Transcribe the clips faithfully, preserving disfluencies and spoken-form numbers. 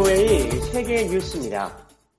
오에이 세계 뉴스입니다.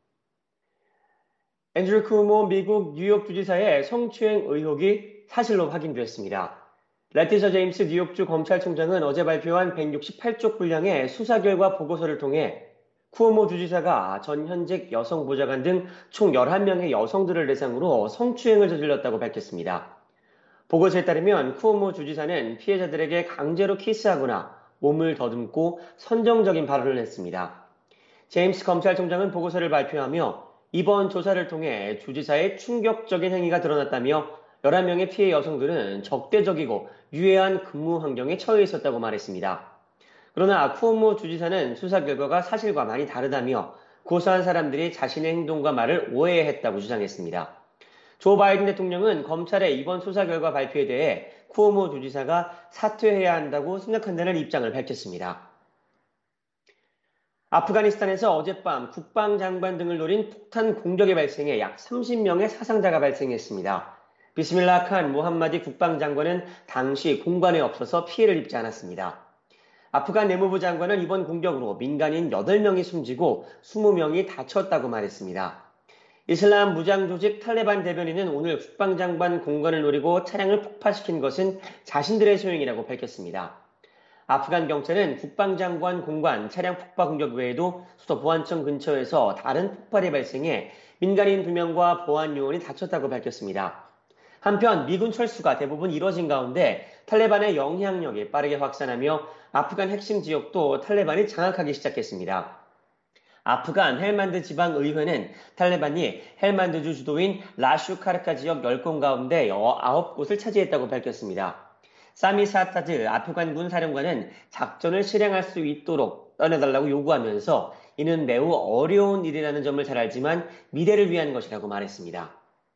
앤드류 쿠오모 미국 뉴욕 주지사의 성추행 의혹이 사실로 확인됐습니다. 레티샤 제임스 뉴욕주 검찰총장은 어제 발표한 백육십팔 쪽 분량의 수사 결과 보고서를 통해 쿠오모 주지사가 전 현직 여성 보좌관 등 총 열한 명의 여성들을 대상으로 성추행을 저질렀다고 밝혔습니다. 보고서에 따르면 쿠오모 주지사는 피해자들에게 강제로 키스하거나 몸을 더듬고 선정적인 발언을 했습니다. 제임스 검찰총장은 보고서를 발표하며 이번 조사를 통해 주지사의 충격적인 행위가 드러났다며 열한 명의 피해 여성들은 적대적이고 유해한 근무 환경에 처해 있었다고 말했습니다. 그러나 쿠오모 주지사는 수사 결과가 사실과 많이 다르다며 고소한 사람들이 자신의 행동과 말을 오해했다고 주장했습니다. 조 바이든 대통령은 검찰의 이번 수사 결과 발표에 대해 쿠오모 주지사가 사퇴해야 한다고 생각한다는 입장을 밝혔습니다. 아프가니스탄에서 어젯밤 국방장관 등을 노린 폭탄 공격이 발생해 약 삼십 명의 사상자가 발생했습니다. 비스밀라 칸 모함마디 국방장관은 당시 공간에 없어서 피해를 입지 않았습니다. 아프간 내무부 장관은 이번 공격으로 민간인 여덟 명이 숨지고 이십 명이 다쳤다고 말했습니다. 이슬람 무장 조직 탈레반 대변인은 오늘 국방장관 공간을 노리고 차량을 폭파시킨 것은 자신들의 소행이라고 밝혔습니다. 아프간 경찰은 국방장관 공관 차량 폭파 공격 외에도 수도 보안청 근처에서 다른 폭발이 발생해 민간인 두 명과 보안 요원이 다쳤다고 밝혔습니다. 한편 미군 철수가 대부분 이뤄진 가운데 탈레반의 영향력이 빠르게 확산하며 아프간 핵심 지역도 탈레반이 장악하기 시작했습니다. 아프간 헬만드 지방의회는 탈레반이 헬만드주 주도인 라슈카르카 지역 열 곳 가운데 아홉 곳을 차지했다고 밝혔습니다. 사미 사타드 아프간군 사령관은 작전을 실행할 수 있도록 떠나달라고 요구하면서 이는 매우 어려운 일이라는 점을 잘 알지만 미래를 위한 것이라고 말했습니다.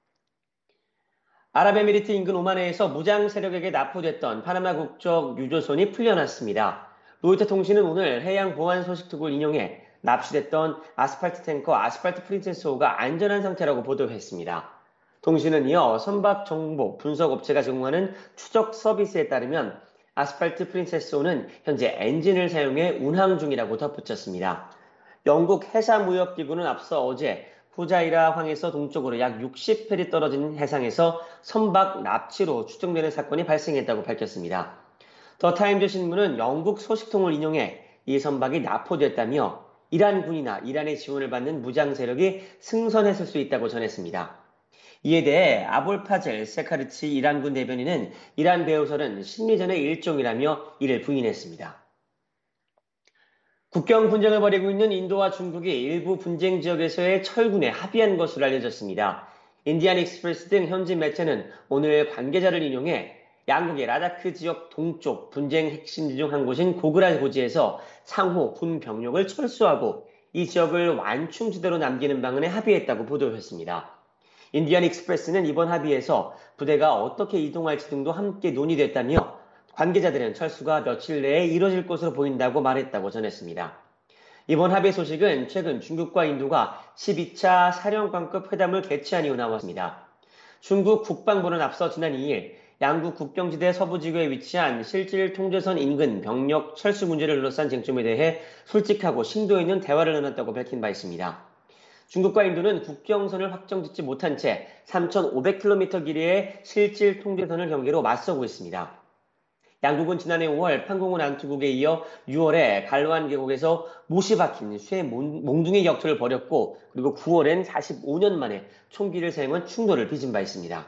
아랍에미리트 인근 오만해에서 무장 세력에게 납포됐던 파나마 국적 유조선이 풀려났습니다. 로이터 통신은 오늘 해양 보안 소식통을 인용해 납치됐던 아스팔트 탱커 아스팔트 프린세스호가 안전한 상태라고 보도했습니다. 통신은 이어 선박 정보 분석 업체가 제공하는 추적 서비스에 따르면 아스팔트 프린세스호는 현재 엔진을 사용해 운항 중이라고 덧붙였습니다. 영국 해사무역기구는 앞서 어제 후자이라 황에서 동쪽으로 약 육십 해리 떨어진 해상에서 선박 납치로 추정되는 사건이 발생했다고 밝혔습니다. 더 타임즈 신문은 영국 소식통을 인용해 이 선박이 납포됐다며 이란군이나 이란의 지원을 받는 무장 세력이 승선했을 수 있다고 전했습니다. 이에 대해 아볼파젤 세카르치 이란군 대변인은 이란 배후설은 심리전의 일종이라며 이를 부인했습니다. 국경 분쟁을 벌이고 있는 인도와 중국이 일부 분쟁 지역에서의 철군에 합의한 것으로 알려졌습니다. 인디안 익스프레스 등 현지 매체는 오늘 관계자를 인용해 양국의 라다크 지역 동쪽 분쟁 핵심지 중 한 곳인 고그라 고지에서 상호 군 병력을 철수하고 이 지역을 완충지대로 남기는 방안에 합의했다고 보도했습니다. 인디안 익스프레스는 이번 합의에서 부대가 어떻게 이동할지 등도 함께 논의됐다며 관계자들은 철수가 며칠 내에 이뤄질 것으로 보인다고 말했다고 전했습니다. 이번 합의 소식은 최근 중국과 인도가 십이 차 사령관급 회담을 개최한 이후 나왔습니다. 중국 국방부는 앞서 지난 이 일 양국 국경지대 서부지구에 위치한 실질 통제선 인근 병력 철수 문제를 둘러싼 쟁점에 대해 솔직하고 심도 있는 대화를 나눴다고 밝힌 바 있습니다. 중국과 인도는 국경선을 확정짓지 못한 채 삼천오백 킬로미터 길이의 실질 통제선을 경계로 맞서고 있습니다. 양국은 지난해 오월 판공호 난투국에 이어 유월에 갈완 계곡에서 못이 박힌 쇠 몽둥이 격투를 벌였고 그리고 구월엔 사십오 년 만에 총기를 사용한 충돌을 빚은 바 있습니다.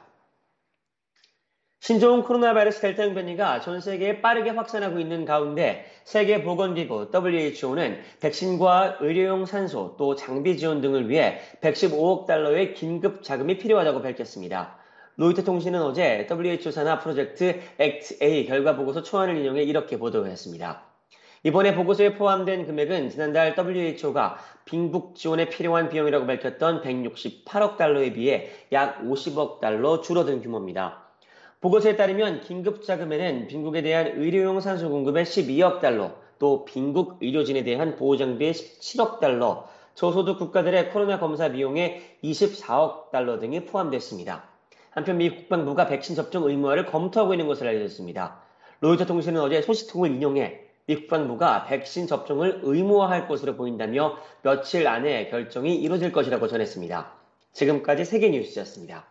신종 코로나 바이러스 델타형 변이가 전 세계에 빠르게 확산하고 있는 가운데 세계보건기구 더블유에이치오는 백신과 의료용 산소 또 장비 지원 등을 위해 백십오억 달러의 긴급 자금이 필요하다고 밝혔습니다. 로이터 통신은 어제 더블유에이치오 산하 프로젝트 액트A 결과 보고서 초안을 인용해 이렇게 보도했습니다. 이번에 보고서에 포함된 금액은 지난달 더블유에이치오가 빈국 지원에 필요한 비용이라고 밝혔던 백육십팔억 달러에 비해 약 오십억 달러 줄어든 규모입니다. 보고서에 따르면 긴급자금에는 빈국에 대한 의료용 산소 공급에 십이억 달러, 또 빈국 의료진에 대한 보호장비에 십칠억 달러, 저소득 국가들의 코로나 검사 비용에 이십사억 달러 등이 포함됐습니다. 한편 미 국방부가 백신 접종 의무화를 검토하고 있는 것으로 알려졌습니다. 로이터 통신은 어제 소식통을 인용해 미국 정부가 백신 접종을 의무화할 것으로 보인다며 며칠 안에 결정이 이루어질 것이라고 전했습니다. 지금까지 세계뉴스였습니다.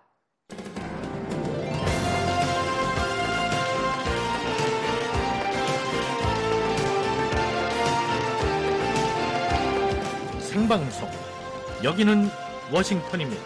생방송, 여기는 워싱턴입니다.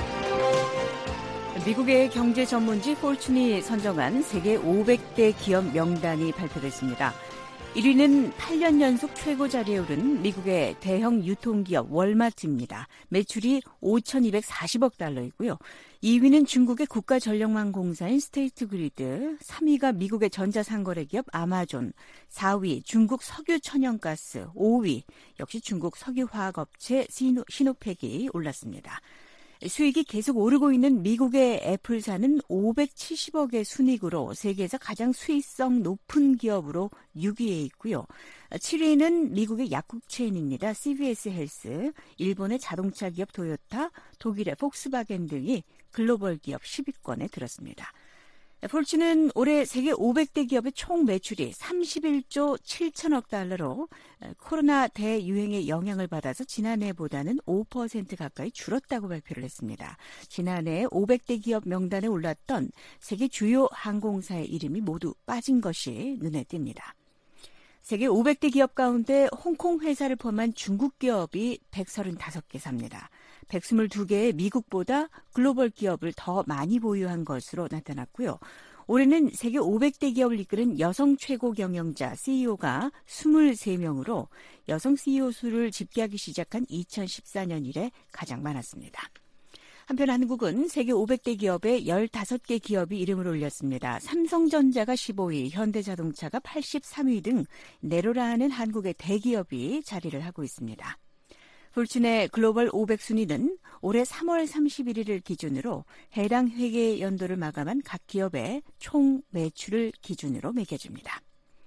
미국의 경제 전문지 포춘이 선정한 세계 오백 대 기업 명단이 발표됐습니다. 일 위는 팔 년 연속 최고 자리에 오른 미국의 대형 유통기업 월마트입니다. 매출이 오천이백사십억 달러이고요. 이 위는 중국의 국가전력망공사인 스테이트 그리드, 삼 위가 미국의 전자상거래기업 아마존, 사 위 중국 석유천연가스, 오 위 역시 중국 석유화학업체 시노, 시노펙이 올랐습니다. 수익이 계속 오르고 있는 미국의 애플사는 오백칠십억의 순이익으로 세계에서 가장 수익성 높은 기업으로 육 위에 있고요. 칠 위는 미국의 약국 체인입니다. 씨브이에스 헬스, 일본의 자동차 기업 토요타, 독일의 폭스바겐 등이 글로벌 기업 십 위권에 들었습니다. 폴츠는 올해 세계 오백 대 기업의 총 매출이 삼십일조 칠천억 달러로 코로나 대유행의 영향을 받아서 지난해보다는 오 퍼센트 가까이 줄었다고 발표를 했습니다. 지난해 오백 대 기업 명단에 올랐던 세계 주요 항공사의 이름이 모두 빠진 것이 눈에 띕니다. 세계 오백 대 기업 가운데 홍콩 회사를 포함한 중국 기업이 백삼십오 개 삽니다. 백이십이 개의 미국보다 글로벌 기업을 더 많이 보유한 것으로 나타났고요. 올해는 세계 오백 대 기업을 이끄는 여성 최고 경영자 씨이오가 이십삼 명으로 여성 씨이오 수를 집계하기 시작한 이천십사 년 이래 가장 많았습니다. 한편 한국은 세계 오백 대 기업에 십오 개 기업이 이름을 올렸습니다. 삼성전자가 십오 위, 현대자동차가 팔십삼 위 등 내로라하는 한국의 대기업이 자리를 하고 있습니다. 폴춘의 글로벌 오백 순위는 올해 삼월 삼십일일을 기준으로 해당 회계 연도를 마감한 각 기업의 총 매출을 기준으로 매겨줍니다.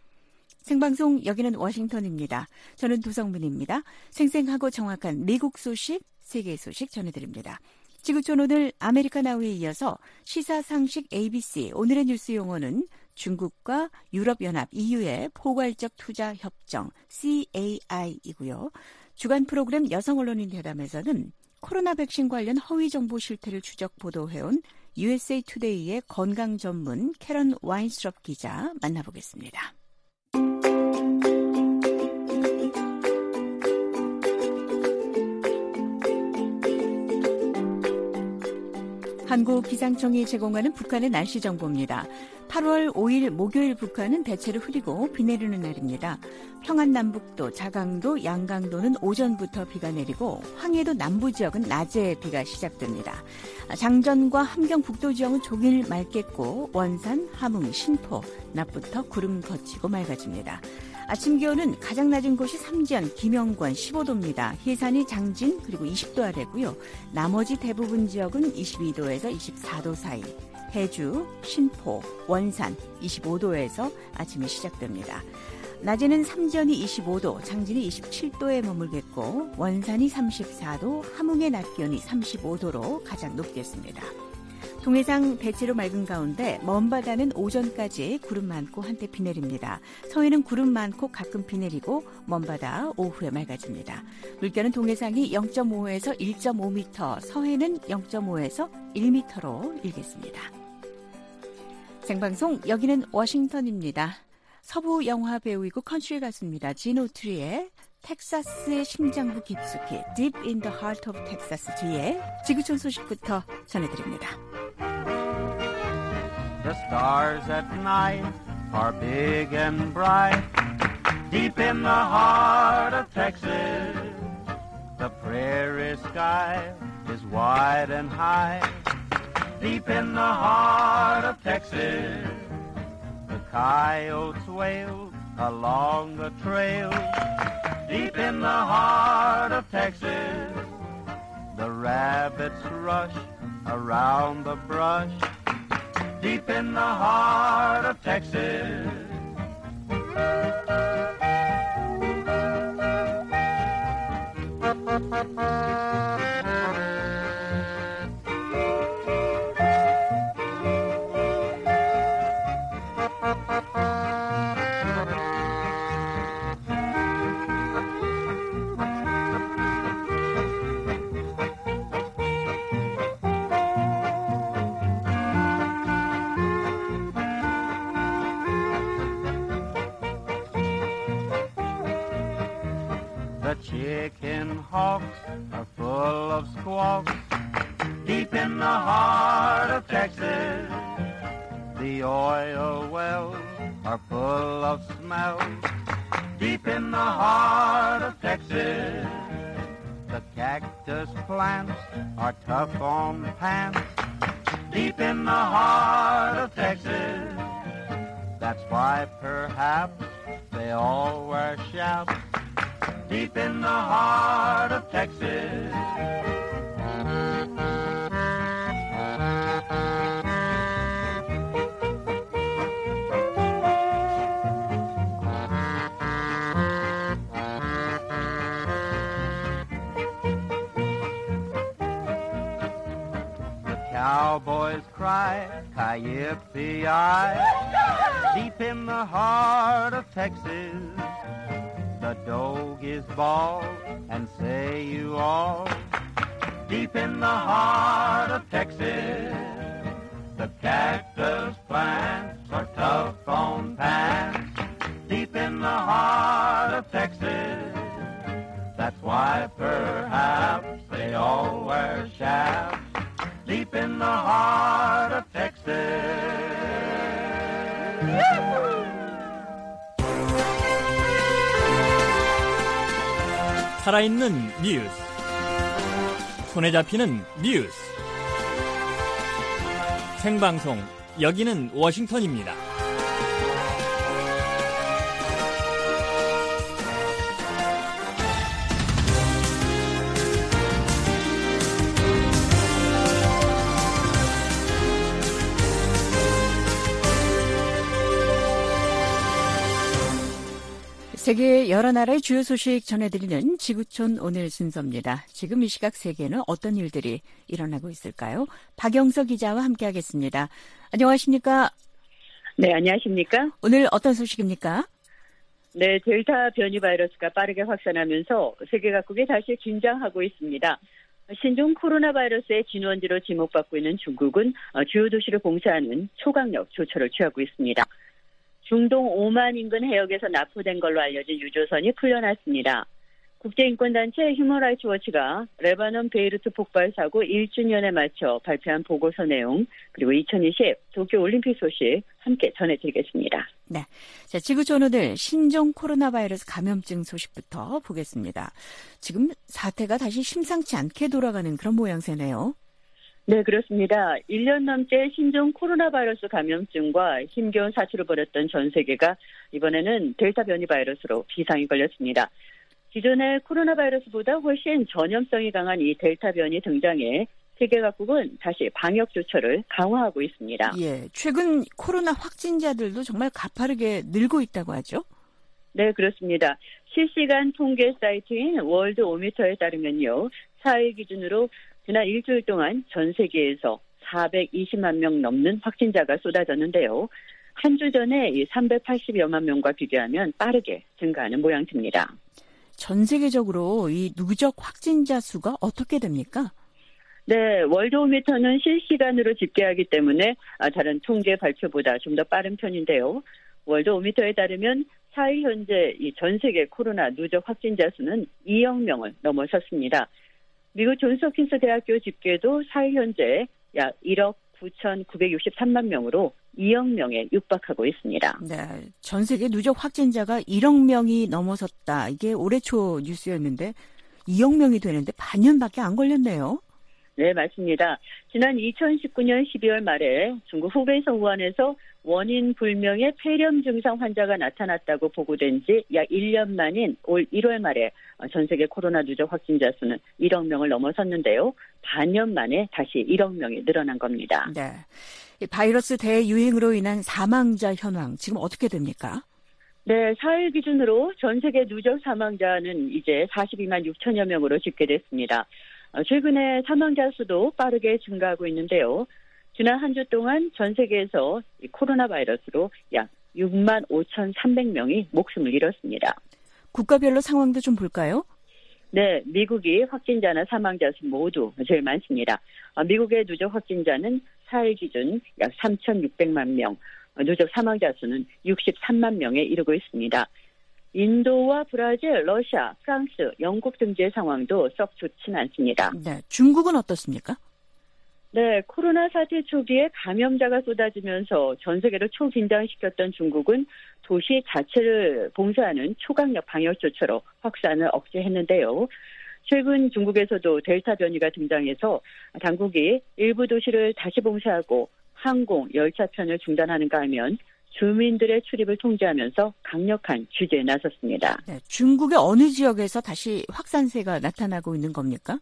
생방송 여기는 워싱턴입니다. 저는 도성민입니다. 생생하고 정확한 미국 소식, 세계 소식 전해드립니다. 지구촌 오늘 아메리카 나우에 이어서 시사상식 에이비씨 오늘의 뉴스 용어는 중국과 유럽연합 이유의 포괄적 투자 협정 씨에이아이이고요. 주간 프로그램 여성 언론인 대담에서는 코로나 백신 관련 허위 정보 실태를 추적 보도해온 유에스에이 투데이의 건강 전문 캐런 와인스럽 기자 만나보겠습니다. 한국기상청이 제공하는 북한의 날씨 정보입니다. 팔월 오일 목요일 북한은 대체로 흐리고 비 내리는 날입니다. 평안남북도, 자강도, 양강도는 오전부터 비가 내리고 황해도 남부 지역은 낮에 비가 시작됩니다. 장전과 함경북도 지역은 종일 맑겠고 원산, 함흥, 신포, 낮부터 구름 거치고 맑아집니다. 아침 기온은 가장 낮은 곳이 삼지연, 김영권 십오 도입니다. 해산이 장진 그리고 이십 도 아래고요. 나머지 대부분 지역은 이십이 도에서 이십사 도 사이. 해주, 신포, 원산 이십오 도에서 아침이 시작됩니다. 낮에는 삼지연이 이십오 도, 장진이 이십칠 도에 머물겠고 원산이 삼십사 도, 함흥의 낮 기온이 삼십오 도로 가장 높겠습니다. 동해상 대체로 맑은 가운데 먼 바다는 오전까지 구름 많고 한때 비 내립니다. 서해는 구름 많고 가끔 비 내리고 먼 바다 오후에 맑아집니다. 물결은 동해상이 영 점 오에서 일 점 오 미터, 서해는 영 점 오에서 일 미터로 일겠습니다. 생방송 여기는 워싱턴입니다. 서부 영화 배우이고 컨트리 가수입니다. 지노 트리의 텍사스의 심장부 깊숙이 Deep in the Heart of Texas 뒤에 지구촌 소식부터 전해드립니다. The stars at night are big and bright Deep in the heart of Texas The prairie sky is wide and high Deep in the heart of Texas The coyotes wail along the trail Deep in the heart of Texas The rabbits rush around the brush Deep in the heart of Texas The chicken hawks are full of squawks. Deep in the heart of Texas, the oil wells are full of smells. Deep in the heart of Texas, the cactus plants are tough on pants. Deep in the heart of Texas, that's why perhaps they all wear chaps. Deep in the heart of Texas. Cowboys cry, Ki-Yip-Ki-Yi. Deep in the heart of Texas, the doggies bawl and say you all. Deep in the heart of Texas, the cactus plants are tough on pants. Deep in the heart of Texas, that's why perhaps they all wear chaps. Deep in the heart of Texas. 살아있는 뉴스, 손에 잡히는 뉴스, 생방송, 여기는 워싱턴입니다. 세계 여러 나라의 주요 소식 전해드리는 지구촌 오늘 순서입니다. 지금 이 시각 세계는 어떤 일들이 일어나고 있을까요? 박영서 기자와 함께하겠습니다. 안녕하십니까? 네, 안녕하십니까? 오늘 어떤 소식입니까? 네, 델타 변이 바이러스가 빠르게 확산하면서 세계 각국이 다시 긴장하고 있습니다. 신종 코로나 바이러스의 진원지로 지목받고 있는 중국은 주요 도시를 봉쇄하는 초강력 조처를 취하고 있습니다. 중동 오만 인근 해역에서 납포된 걸로 알려진 유조선이 풀려났습니다. 국제인권단체 휴먼라이츠 워치가 레바논 베이루트 폭발 사고 일 주년에 맞춰 발표한 보고서 내용, 그리고 이천이십 도쿄올림픽 소식 함께 전해드리겠습니다. 네, 자, 지구촌 오늘 신종 코로나 바이러스 감염증 소식부터 보겠습니다. 지금 사태가 다시 심상치 않게 돌아가는 그런 모양새네요. 네, 그렇습니다. 일 년 넘게 신종 코로나 바이러스 감염증과 힘겨운 사투를 벌였던 전 세계가 이번에는 델타 변이 바이러스로 비상이 걸렸습니다. 기존의 코로나 바이러스보다 훨씬 전염성이 강한 이 델타 변이 등장해 세계 각국은 다시 방역 조처를 강화하고 있습니다. 예, 최근 코로나 확진자들도 정말 가파르게 늘고 있다고 하죠? 네, 그렇습니다. 실시간 통계 사이트인 월드 오미터에 따르면요, 사 일 기준으로 지난 일주일 동안 전 세계에서 사백이십만 명 넘는 확진자가 쏟아졌는데요. 한 주 전에 이 삼백팔십여만 명과 비교하면 빠르게 증가하는 모양새입니다. 전 세계적으로 이 누적 확진자 수가 어떻게 됩니까? 네, 월드오미터는 실시간으로 집계하기 때문에 다른 통계 발표보다 좀 더 빠른 편인데요. 월드오미터에 따르면 사 일 현재 이 전 세계 코로나 누적 확진자 수는 이억 명을 넘어섰습니다. 미국 존스홉킨스 대학교 집계도 사 일 현재 약 일억 구천구백육십삼만 명으로 이억 명에 육박하고 있습니다. 네, 전 세계 누적 확진자가 일억 명이 넘어섰다. 이게 올해 초 뉴스였는데 이억 명이 되는데 반년밖에 안 걸렸네요. 네, 맞습니다. 지난 이천십구 년 십이월 말에 중국 후베이성 우한에서 원인 불명의 폐렴 증상 환자가 나타났다고 보고된 지 약 일 년 만인 올 일월 말에 전 세계 코로나 누적 확진자 수는 일억 명을 넘어섰는데요. 반년 만에 다시 일억 명이 늘어난 겁니다. 네, 바이러스 대유행으로 인한 사망자 현황 지금 어떻게 됩니까? 네, 사 일 기준으로 전 세계 누적 사망자는 이제 사십이만 육천여 명으로 집계됐습니다. 최근에 사망자 수도 빠르게 증가하고 있는데요. 지난 한 주 동안 전 세계에서 이 코로나 바이러스로 약 육만 오천삼백 명이 목숨을 잃었습니다. 국가별로 상황도 좀 볼까요? 네, 미국이 확진자나 사망자 수 모두 제일 많습니다. 미국의 누적 확진자는 사 일 기준 약 삼천육백만 명, 누적 사망자 수는 육십삼만 명에 이르고 있습니다. 인도와 브라질, 러시아, 프랑스, 영국 등지의 상황도 썩 좋지는 않습니다. 네, 중국은 어떻습니까? 네, 코로나 사태 초기에 감염자가 쏟아지면서 전 세계를 초긴장시켰던 중국은 도시 자체를 봉쇄하는 초강력 방역 조처로 확산을 억제했는데요. 최근 중국에서도 델타 변이가 등장해서 당국이 일부 도시를 다시 봉쇄하고 항공, 열차편을 중단하는가 하면 주민들의 출입을 통제하면서 강력한 규제에 나섰습니다. 네, 중국의 어느 지역에서 다시 확산세가 나타나고 있는 겁니까?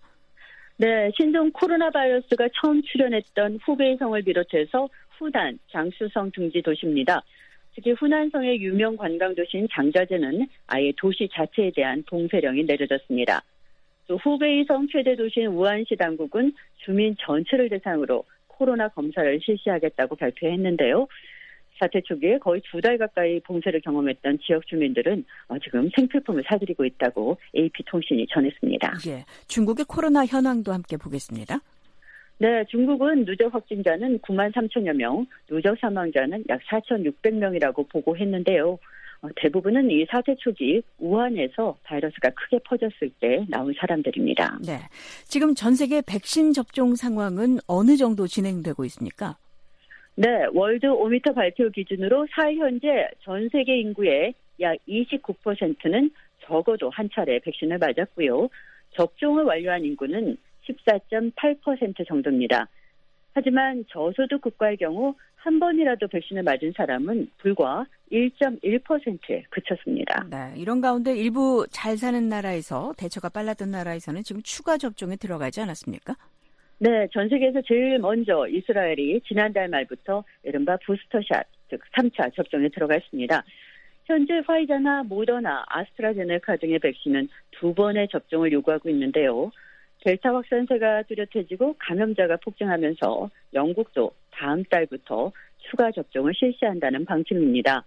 네, 신종 코로나 바이러스가 처음 출현했던 후베이성을 비롯해서 후난, 장쑤성 등지 도시입니다. 특히 후난성의 유명 관광도시인 장자제는 아예 도시 자체에 대한 봉쇄령이 내려졌습니다. 또 후베이성 최대 도시인 우한시 당국은 주민 전체를 대상으로 코로나 검사를 실시하겠다고 발표했는데요. 사태 초기에 거의 두 달 가까이 봉쇄를 경험했던 지역 주민들은 지금 생필품을 사들이고 있다고 에이피통신이 전했습니다. 예, 중국의 코로나 현황도 함께 보겠습니다. 네, 중국은 누적 확진자는 구만 삼천여 명, 누적 사망자는 약 사천육백 명이라고 보고했는데요. 대부분은 이 사태 초기 우한에서 바이러스가 크게 퍼졌을 때 나온 사람들입니다. 네, 지금 전 세계 백신 접종 상황은 어느 정도 진행되고 있습니까? 네, 월드 오미터 발표 기준으로 사일 현재 전 세계 인구의 약 이십구 퍼센트는 적어도 한 차례 백신을 맞았고요. 접종을 완료한 인구는 십사 점 팔 퍼센트 정도입니다. 하지만 저소득 국가의 경우 한 번이라도 백신을 맞은 사람은 불과 일 점 일 퍼센트에 그쳤습니다. 네, 이런 가운데 일부 잘 사는 나라에서 대처가 빨랐던 나라에서는 지금 추가 접종에 들어가지 않았습니까? 네, 전 세계에서 제일 먼저 이스라엘이 지난달 말부터 이른바 부스터샷, 즉 삼 차 접종에 들어갔습니다. 현재 화이자나 모더나, 아스트라제네카 등의 백신은 두 번의 접종을 요구하고 있는데요. 델타 확산세가 뚜렷해지고 감염자가 폭증하면서 영국도 다음 달부터 추가 접종을 실시한다는 방침입니다.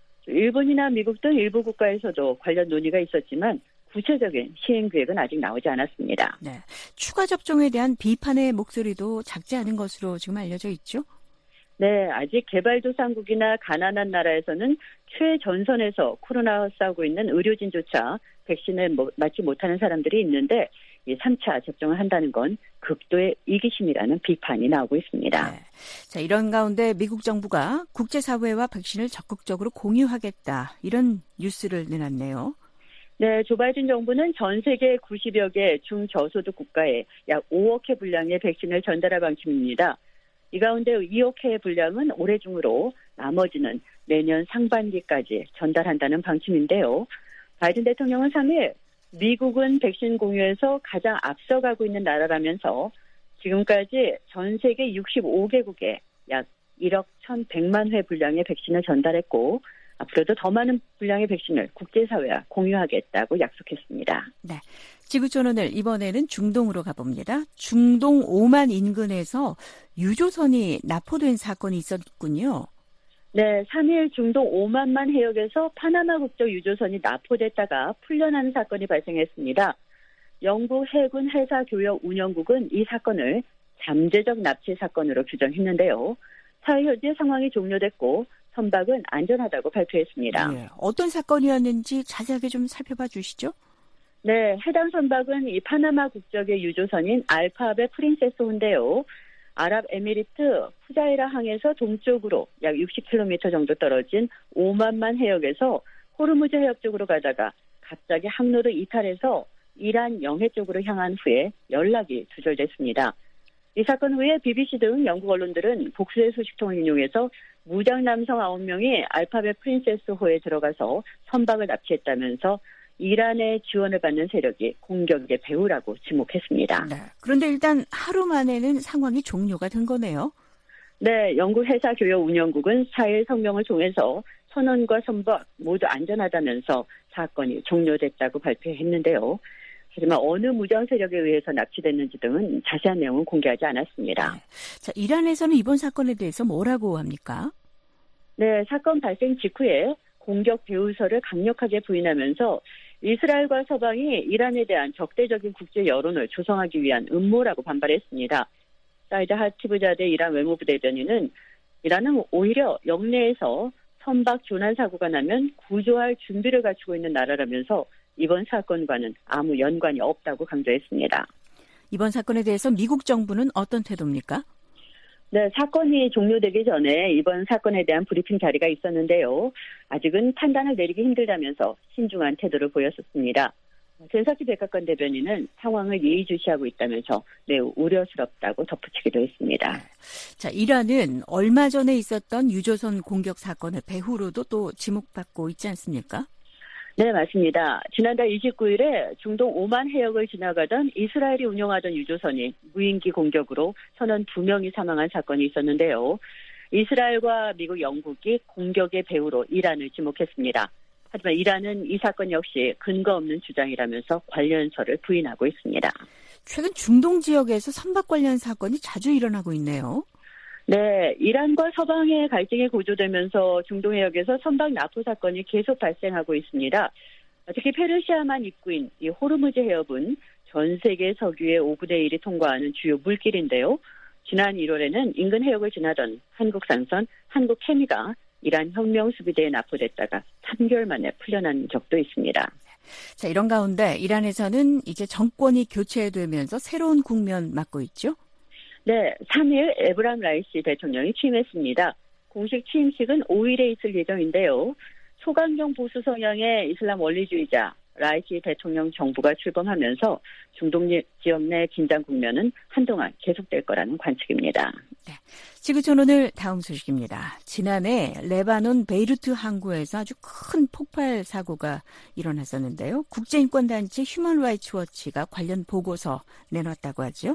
일본이나 미국 등 일부 국가에서도 관련 논의가 있었지만 구체적인 시행 계획은 아직 나오지 않았습니다. 네, 추가 접종에 대한 비판의 목소리도 작지 않은 것으로 지금 알려져 있죠? 네, 아직 개발도상국이나 가난한 나라에서는 최전선에서 코로나와 싸우고 있는 의료진조차 백신을 맞지 못하는 사람들이 있는데 이 삼 차 접종을 한다는 건 극도의 이기심이라는 비판이 나오고 있습니다. 네. 자, 이런 가운데 미국 정부가 국제사회와 백신을 적극적으로 공유하겠다 이런 뉴스를 내놨네요. 네, 조 바이든 정부는 전 세계 구십여 개 중저소득 국가에 약 오억 회 분량의 백신을 전달할 방침입니다. 이 가운데 이억 회 분량은 올해 중으로 나머지는 내년 상반기까지 전달한다는 방침인데요. 바이든 대통령은 삼 일 미국은 백신 공유에서 가장 앞서가고 있는 나라라면서 지금까지 전 세계 육십오 개국에 약 일억 천백만 회 분량의 백신을 전달했고 앞으로도 더 많은 분량의 백신을 국제사회와 공유하겠다고 약속했습니다. 네, 지구촌 오늘 이번에는 중동으로 가봅니다. 중동 오만 인근에서 유조선이 납포된 사건이 있었군요. 네, 삼 일 중동 오만만 해역에서 파나마 국적 유조선이 납포됐다가 풀려나는 사건이 발생했습니다. 영국 해군 해사교역 운영국은 이 사건을 잠재적 납치 사건으로 규정했는데요. 사일 현재 상황이 종료됐고 선박은 안전하다고 발표했습니다. 네, 어떤 사건이었는지 자세하게 좀 살펴봐 주시죠. 네, 해당 선박은 이 파나마 국적의 유조선인 알파베 프린세스호인데요. 아랍에미리트 푸자이라 항에서 동쪽으로 약 육십 킬로미터 정도 떨어진 오만만 해역에서 호르무즈 해역 쪽으로 가다가 갑자기 항로를 이탈해서 이란 영해 쪽으로 향한 후에 연락이 두절됐습니다. 이 사건 후에 비비씨 등 영국 언론들은 복수의 소식통을 인용해서 무장 남성 아홉 명이 알파베 프린세스호에 들어가서 선박을 납치했다면서 이란의 지원을 받는 세력이 공격의 배후라고 지목했습니다. 네, 그런데 일단 하루 만에는 상황이 종료가 된 거네요. 네, 영국 해사교역 운영국은 사일 성명을 통해서 선원과 선박 모두 안전하다면서 사건이 종료됐다고 발표했는데요. 하지만 어느 무장 세력에 의해서 납치됐는지 등은 자세한 내용은 공개하지 않았습니다. 네. 자, 이란에서는 이번 사건에 대해서 뭐라고 합니까? 네, 사건 발생 직후에 공격 배후설을 강력하게 부인하면서 이스라엘과 서방이 이란에 대한 적대적인 국제 여론을 조성하기 위한 음모라고 반발했습니다. 사이드 하티브자데 이란 외무부 대변인은 이란은 오히려 영내에서 선박 조난 사고가 나면 구조할 준비를 갖추고 있는 나라라면서 이번 사건과는 아무 연관이 없다고 강조했습니다. 이번 사건에 대해서 미국 정부는 어떤 태도입니까? 네, 사건이 종료되기 전에 이번 사건에 대한 브리핑 자리가 있었는데요. 아직은 판단을 내리기 힘들다면서 신중한 태도를 보였었습니다. 젠사키 백악관 대변인은 상황을 예의주시하고 있다면서 매우 우려스럽다고 덧붙이기도 했습니다. 자, 이란은 얼마 전에 있었던 유조선 공격 사건의 배후로도 또 지목받고 있지 않습니까? 네, 맞습니다. 지난달 이십구일에 중동 오만 해역을 지나가던 이스라엘이 운영하던 유조선이 무인기 공격으로 선원 두 명이 사망한 사건이 있었는데요. 이스라엘과 미국, 영국이 공격의 배후로 이란을 지목했습니다. 하지만 이란은 이 사건 역시 근거 없는 주장이라면서 관련설을 부인하고 있습니다. 최근 중동 지역에서 선박 관련 사건이 자주 일어나고 있네요. 네, 이란과 서방의 갈등이 고조되면서 중동 해역에서 선박 납포 사건이 계속 발생하고 있습니다. 특히 페르시아만 입구인 이 호르무즈 해협은 전 세계 석유의 오분의 일이 통과하는 주요 물길인데요. 지난 일월에는 인근 해역을 지나던 한국산선 한국케미가 이란 혁명수비대에 납포됐다가 삼 개월 만에 풀려난 적도 있습니다. 자, 이런 가운데 이란에서는 이제 정권이 교체되면서 새로운 국면 맞고 있죠? 네, 삼일 에브람 라이시 대통령이 취임했습니다. 공식 취임식은 오일에 있을 예정인데요. 소강경 보수 성향의 이슬람 원리주의자 라이시 대통령 정부가 출범하면서 중동 지역 내 긴장 국면은 한동안 계속될 거라는 관측입니다. 네. 지구촌 오늘 다음 소식입니다. 지난해 레바논 베이루트 항구에서 아주 큰 폭발 사고가 일어났었는데요. 국제인권단체 휴먼 라이츠 워치가 관련 보고서 내놨다고 하죠.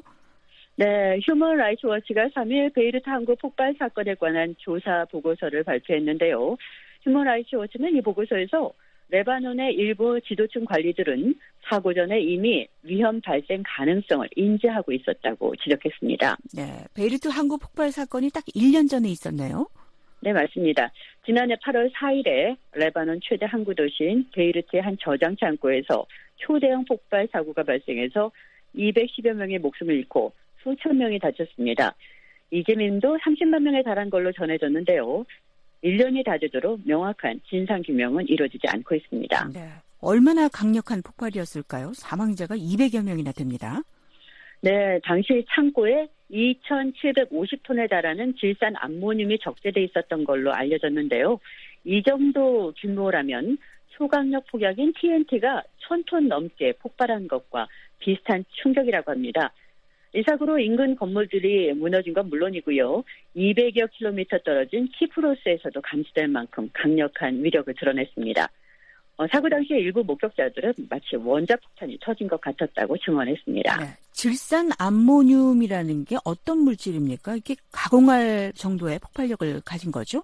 네, 휴먼 라이츠 워치가 삼일 베이루트 항구 폭발 사건에 관한 조사 보고서를 발표했는데요. 휴먼 라이츠 워치는 이 보고서에서 레바논의 일부 지도층 관리들은 사고 전에 이미 위험 발생 가능성을 인지하고 있었다고 지적했습니다. 네, 베이루트 항구 폭발 사건이 딱 일 년 전에 있었네요. 네, 맞습니다. 지난해 팔월 사일에 레바논 최대 항구 도시인 베이루트의 한 저장 창고에서 초대형 폭발 사고가 발생해서 이백십여 명의 목숨을 잃고 수천 명이 다쳤습니다. 이재민도 삼십만 명에 달한 걸로 전해졌는데요. 일 년이 다 되도록 명확한 진상규명은 이루어지지 않고 있습니다. 네. 얼마나 강력한 폭발이었을까요? 사망자가 이백여 명이나 됩니다. 네, 당시 창고에 이천칠백오십 톤에 달하는 질산 암모늄이 적재돼 있었던 걸로 알려졌는데요. 이 정도 규모라면 초강력 폭약인 티엔티가 천 톤 넘게 폭발한 것과 비슷한 충격이라고 합니다. 이 사고로 인근 건물들이 무너진 건 물론이고요. 이백여 킬로미터 떨어진 키프로스에서도 감지될 만큼 강력한 위력을 드러냈습니다. 어, 사고 당시에 일부 목격자들은 마치 원자폭탄이 터진 것 같았다고 증언했습니다. 네. 질산 암모늄이라는 게 어떤 물질입니까? 이게 가공할 정도의 폭발력을 가진 거죠?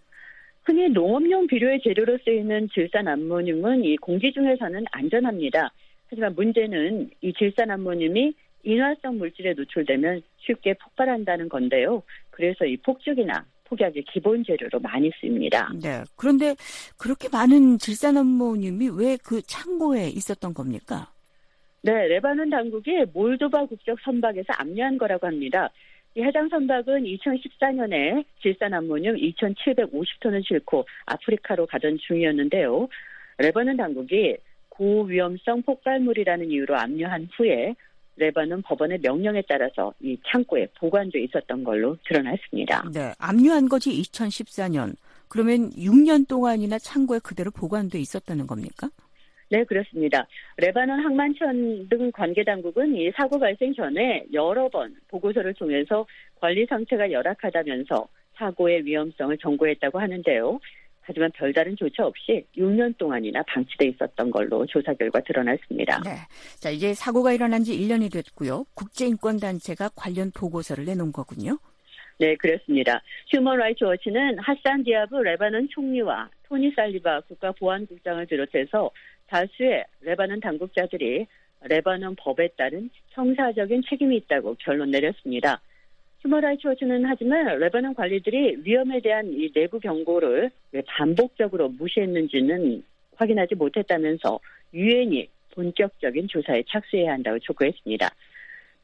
흔히 농업용 비료의 재료로 쓰이는 질산 암모늄은 이 공기 중에서는 안전합니다. 하지만 문제는 이 질산 암모늄이 인화성 물질에 노출되면 쉽게 폭발한다는 건데요. 그래서 이 폭죽이나 폭약의 기본 재료로 많이 쓰입니다. 네. 그런데 그렇게 많은 질산 암모늄이 왜 그 창고에 있었던 겁니까? 네, 레바논 당국이 몰도바 국적 선박에서 압류한 거라고 합니다. 이 해당 선박은 이천십사 년에 질산 암모늄 이천칠백오십 톤을 싣고 아프리카로 가던 중이었는데요. 레바논 당국이 고위험성 폭발물이라는 이유로 압류한 후에 레바논 법원의 명령에 따라서 이 창고에 보관돼 있었던 걸로 드러났습니다. 네, 압류한 것이 이천십사 년. 그러면 육 년 동안이나 창고에 그대로 보관돼 있었다는 겁니까? 네, 그렇습니다. 레바논 항만청 등 관계 당국은 이 사고 발생 전에 여러 번 보고서를 통해서 관리 상태가 열악하다면서 사고의 위험성을 경고했다고 하는데요. 하지만 별다른 조처 없이 육 년 동안이나 방치돼 있었던 걸로 조사 결과 드러났습니다. 네. 자, 이제 사고가 일어난 지 일 년이 됐고요. 국제인권단체가 관련 보고서를 내놓은 거군요. 네, 그렇습니다. 휴먼 라이츠 워치는 하산 디아브 레바논 총리와 토니 살리바 국가보안국장을 비롯해서 다수의 레바논 당국자들이 레바논 법에 따른 형사적인 책임이 있다고 결론 내렸습니다. 휴먼 라이츠 워치는 하지만 레바논 관리들이 위험에 대한 이 내부 경고를 왜 반복적으로 무시했는지는 확인하지 못했다면서 유엔이 본격적인 조사에 착수해야 한다고 촉구했습니다.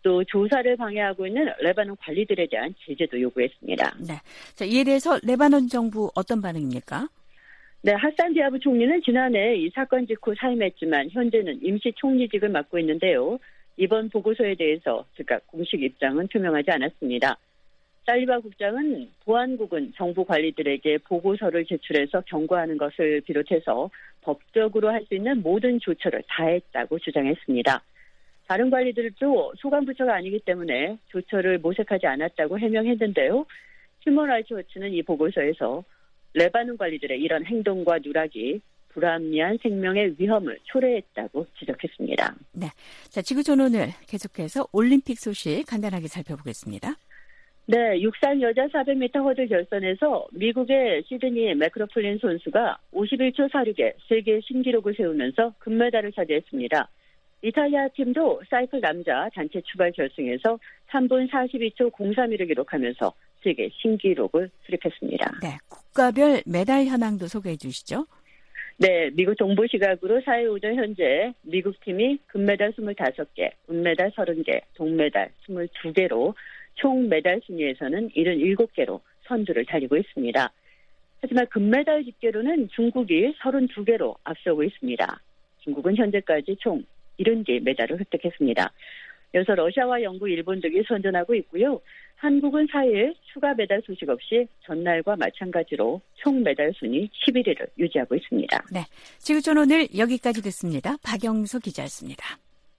또 조사를 방해하고 있는 레바논 관리들에 대한 제재도 요구했습니다. 네. 자, 이에 대해서 레바논 정부 어떤 반응입니까? 네, 하산 디아브 총리는 지난해 이 사건 직후 사임했지만 현재는 임시 총리직을 맡고 있는데요. 이번 보고서에 대해서 즉각 공식 입장은 표명하지 않았습니다. 살리바 국장은 보안국은 정부 관리들에게 보고서를 제출해서 경고하는 것을 비롯해서 법적으로 할 수 있는 모든 조처를 다했다고 주장했습니다. 다른 관리들도 소관부처가 아니기 때문에 조처를 모색하지 않았다고 해명했는데요. 휴먼 라이츠 워치는 이 보고서에서 레바논 관리들의 이런 행동과 누락이 불합리한 생명의 위험을 초래했다고 지적했습니다. 네, 자 지구촌 오늘 계속해서 올림픽 소식 간단하게 살펴보겠습니다. 네, 육상 여자 사백 미터 허들 결선에서 미국의 시드니 매크로플린 선수가 오십일 초 사십육에 세계 신기록을 세우면서 금메달을 차지했습니다. 이탈리아 팀도 사이클 남자 단체 추발 결승에서 삼 분 사십이 초 공삼일을 기록하면서 세계 신기록을 수립했습니다. 네, 국가별 메달 현황도 소개해 주시죠. 네, 미국 동부 시각으로 사 일 오전 현재 미국 팀이 금메달 이십오 개, 은메달 삼십 개, 동메달 이십이 개로 총 메달 순위에서는 칠십칠 개로 선두를 달리고 있습니다. 하지만 금메달 집계로는 중국이 삼십이 개로 앞서고 있습니다. 중국은 현재까지 총 칠십 개 메달을 획득했습니다. 이어서 러시아와 영국, 일본 등이 선전하고 있고요. 한국은 사 일 추가 메달 소식 없이 전날과 마찬가지로 총 메달 순위 십일 위를 유지하고 있습니다. 네, 지구촌 오늘 여기까지 듣습니다. 박영수 기자였습니다.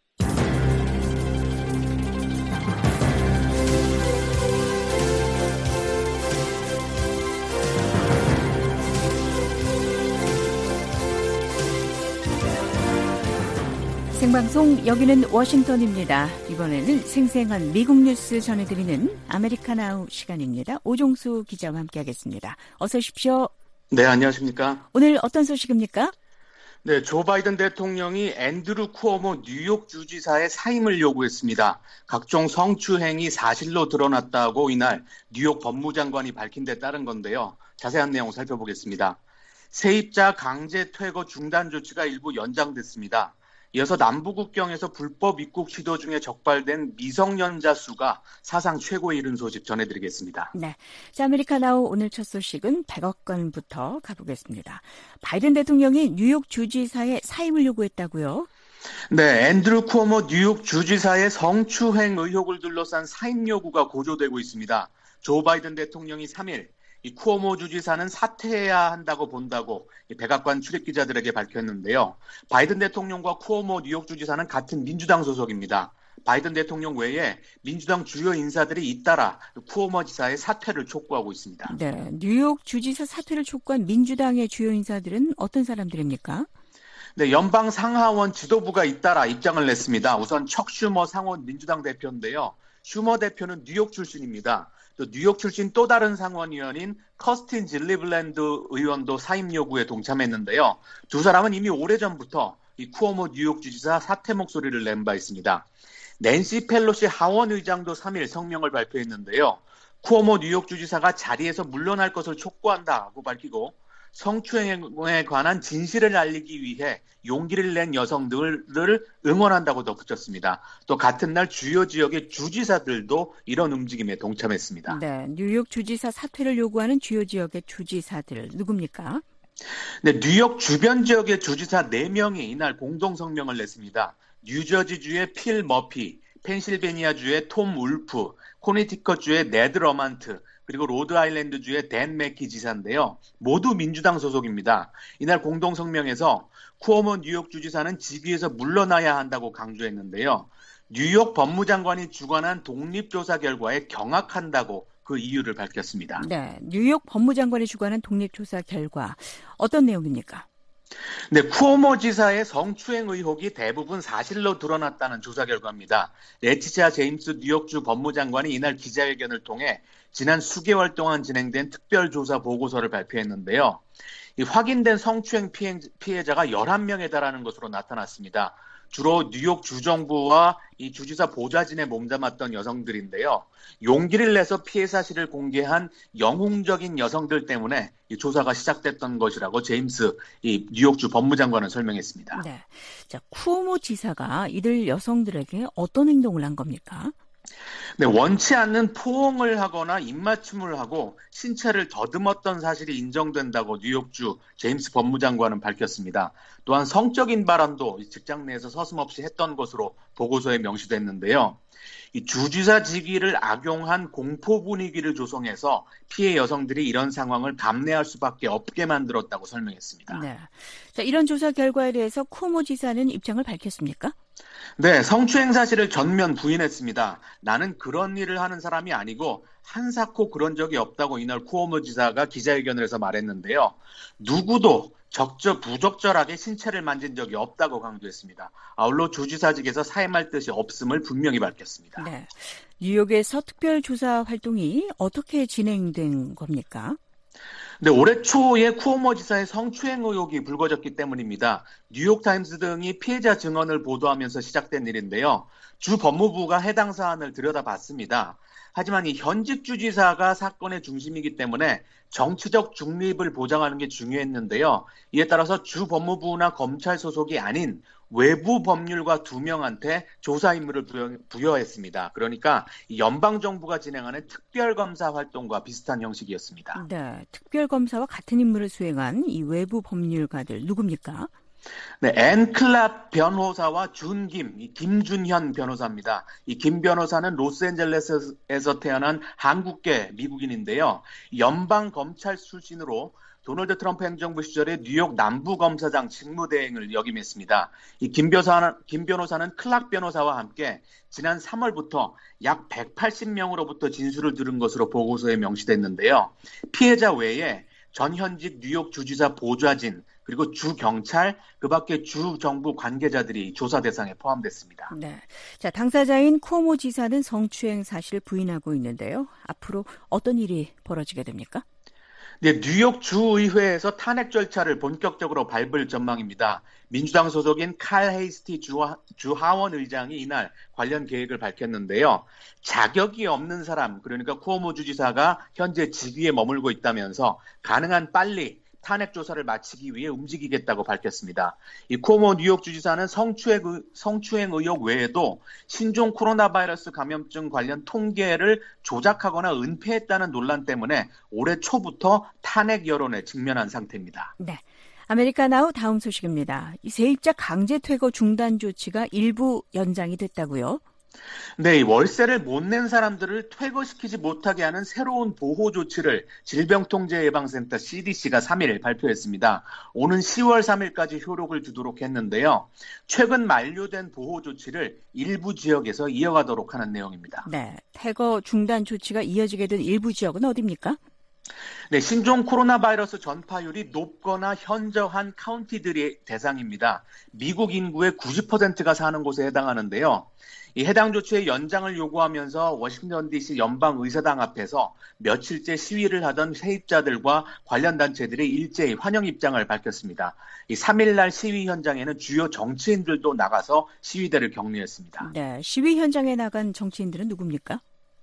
생방송 여기는 워싱턴입니다. 이번에는 생생한 미국 뉴스 전해드리는 아메리카나우 시간입니다. 오종수 기자와 함께하겠습니다. 어서 오십시오. 네, 안녕하십니까. 오늘 어떤 소식입니까? 네, 조 바이든 대통령이 앤드루 쿠오모 뉴욕 주지사의 사임을 요구했습니다. 각종 성추행이 사실로 드러났다고 이날 뉴욕 법무장관이 밝힌 데 따른 건데요. 자세한 내용 살펴보겠습니다. 세입자 강제 퇴거 중단 조치가 일부 연장됐습니다. 이어서 남부국경에서 불법 입국 시도 중에 적발된 미성년자 수가 사상 최고에 이른 소식 전해드리겠습니다. 네, 자, 아메리카나우 오늘 첫 소식은 백억 건부터 가보겠습니다. 바이든 대통령이 뉴욕 주지사의 사임을 요구했다고요? 네, 앤드루 쿠오모 뉴욕 주지사의 성추행 의혹을 둘러싼 사임 요구가 고조되고 있습니다. 조 바이든 대통령이 삼 일 이 쿠오모 주지사는 사퇴해야 한다고 본다고 백악관 출입기자들에게 밝혔는데요. 바이든 대통령과 쿠오모 뉴욕 주지사는 같은 민주당 소속입니다. 바이든 대통령 외에 민주당 주요 인사들이 잇따라 쿠오모 지사의 사퇴를 촉구하고 있습니다. 네, 뉴욕 주지사 사퇴를 촉구한 민주당의 주요 인사들은 어떤 사람들입니까? 네, 연방 상하원 지도부가 잇따라 입장을 냈습니다. 우선 척 슈머 상원 민주당 대표인데요. 슈머 대표는 뉴욕 출신입니다. 또 뉴욕 출신 또 다른 상원의원인 커스틴 질리블랜드 의원도 사임 요구에 동참했는데요. 두 사람은 이미 오래전부터 이 쿠오모 뉴욕 주지사 사퇴 목소리를 낸 바 있습니다. 낸시 펠로시 하원 의장도 삼 일 성명을 발표했는데요. 쿠오모 뉴욕 주지사가 자리에서 물러날 것을 촉구한다고 밝히고 성추행에 관한 진실을 알리기 위해 용기를 낸 여성들을 응원한다고 덧붙였습니다. 또 같은 날 주요 지역의 주지사들도 이런 움직임에 동참했습니다. 네, 뉴욕 주지사 사퇴를 요구하는 주요 지역의 주지사들 누굽니까? 네, 뉴욕 주변 지역의 주지사 네 명이 이날 공동 성명을 냈습니다. 뉴저지주의 필 머피, 펜실베니아주의 톰 울프, 코네티컷주의 네드 러만트, 그리고 로드아일랜드주의 댄 맥키 지사인데요. 모두 민주당 소속입니다. 이날 공동성명에서 쿠오모 뉴욕 주지사는 직위에서 물러나야 한다고 강조했는데요. 뉴욕 법무장관이 주관한 독립조사 결과에 경악한다고 그 이유를 밝혔습니다. 네, 뉴욕 법무장관이 주관한 독립조사 결과 어떤 내용입니까? 네, 쿠오모 지사의 성추행 의혹이 대부분 사실로 드러났다는 조사 결과입니다. 레티샤 제임스 뉴욕주 법무장관이 이날 기자회견을 통해 지난 수개월 동안 진행된 특별조사 보고서를 발표했는데요. 이 확인된 성추행 피해, 피해자가 열한 명에 달하는 것으로 나타났습니다. 주로 뉴욕 주정부와 이 주지사 보좌진에 몸담았던 여성들인데요. 용기를 내서 피해 사실을 공개한 영웅적인 여성들 때문에 이 조사가 시작됐던 것이라고 제임스 이 뉴욕주 법무장관은 설명했습니다. 네. 자, 쿠오모 지사가 이들 여성들에게 어떤 행동을 한 겁니까? 네, 원치 않는 포옹을 하거나 입맞춤을 하고 신체를 더듬었던 사실이 인정된다고 뉴욕주 제임스 법무장관은 밝혔습니다. 또한 성적인 발언도 직장 내에서 서슴없이 했던 것으로 보고서에 명시됐는데요. 이 주지사 직위를 악용한 공포 분위기를 조성해서 피해 여성들이 이런 상황을 감내할 수밖에 없게 만들었다고 설명했습니다. 네. 자, 이런 조사 결과에 대해서 쿠오모 지사는 입장을 밝혔습니까? 네, 성추행 사실을 전면 부인했습니다. 나는 그런 일을 하는 사람이 아니고 한사코 그런 적이 없다고 이날 쿠오모 지사가 기자회견을 해서 말했는데요. 누구도 적절, 부적절하게 신체를 만진 적이 없다고 강조했습니다. 아울러 주지사직에서 사임할 뜻이 없음을 분명히 밝혔습니다. 네. 뉴욕에서 특별조사 활동이 어떻게 진행된 겁니까? 네, 올해 초에 쿠오모 지사의 성추행 의혹이 불거졌기 때문입니다. 뉴욕타임스 등이 피해자 증언을 보도하면서 시작된 일인데요. 주 법무부가 해당 사안을 들여다봤습니다. 하지만 이 현직 주지사가 사건의 중심이기 때문에 정치적 중립을 보장하는 게 중요했는데요. 이에 따라서 주 법무부나 검찰 소속이 아닌 외부 법률가 두 명한테 조사 임무를 부여, 부여했습니다. 그러니까 연방정부가 진행하는 특별검사 활동과 비슷한 형식이었습니다. 네, 특별검사와 같은 임무를 수행한 이 외부 법률가들 누굽니까? 네, 앤 클랍 변호사와 준김, 이 김준현 변호사입니다. 이 김 변호사는 로스앤젤레스에서 태어난 한국계 미국인인데요. 연방 검찰 출신으로 도널드 트럼프 행정부 시절에 뉴욕 남부검사장 직무대행을 역임했습니다. 이 김 변호사는, 김 변호사는 클락 변호사와 함께 지난 삼월부터 약 백팔십 명으로부터 진술을 들은 것으로 보고서에 명시됐는데요. 피해자 외에 전 현직 뉴욕 주지사 보좌진, 그리고 주경찰, 그 밖에 주정부 관계자들이 조사 대상에 포함됐습니다. 네. 자, 당사자인 쿠오모 지사는 성추행 사실을 부인하고 있는데요. 앞으로 어떤 일이 벌어지게 됩니까? 네, 뉴욕 주의회에서 탄핵 절차를 본격적으로 밟을 전망입니다. 민주당 소속인 칼 헤이스티 주하, 주하원 의장이 이날 관련 계획을 밝혔는데요. 자격이 없는 사람, 그러니까 쿠오모 주지사가 현재 직위에 머물고 있다면서 가능한 빨리 탄핵 조사를 마치기 위해 움직이겠다고 밝혔습니다. 이 쿠오모 뉴욕 주지사는 성추행, 성추행 의혹 외에도 신종 코로나 바이러스 감염증 관련 통계를 조작하거나 은폐했다는 논란 때문에 올해 초부터 탄핵 여론에 직면한 상태입니다. 네. 아메리카나우 다음 소식입니다. 이 세입자 강제 퇴거 중단 조치가 일부 연장이 됐다고요? 네, 이 월세를 못 낸 사람들을 퇴거시키지 못하게 하는 새로운 보호 조치를 질병통제예방센터 씨디씨가 삼 일 발표했습니다. 오는 시월 삼일까지 효력을 두도록 했는데요. 최근 만료된 보호 조치를 일부 지역에서 이어가도록 하는 내용입니다. 네, 퇴거 중단 조치가 이어지게 된 일부 지역은 어디입니까? 네, 신종 코로나 바이러스 전파율이 높거나 현저한 카운티들이 대상입니다. 미국 인구의 구십 퍼센트가 사는 곳에 해당하는데요. 이 해당 조치의 연장을 요구하면서 워싱턴 디씨 연방의사당 앞에서 며칠째 시위를 하던 세입자들과 관련 단체들이 일제히 환영 입장을 밝혔습니다. 이 삼 일날 시위 현장에는 주요 정치인들도 나가서 시위대를 격리했습니다. 네, 시위 현장에 나간 정치인들은 누굽니까?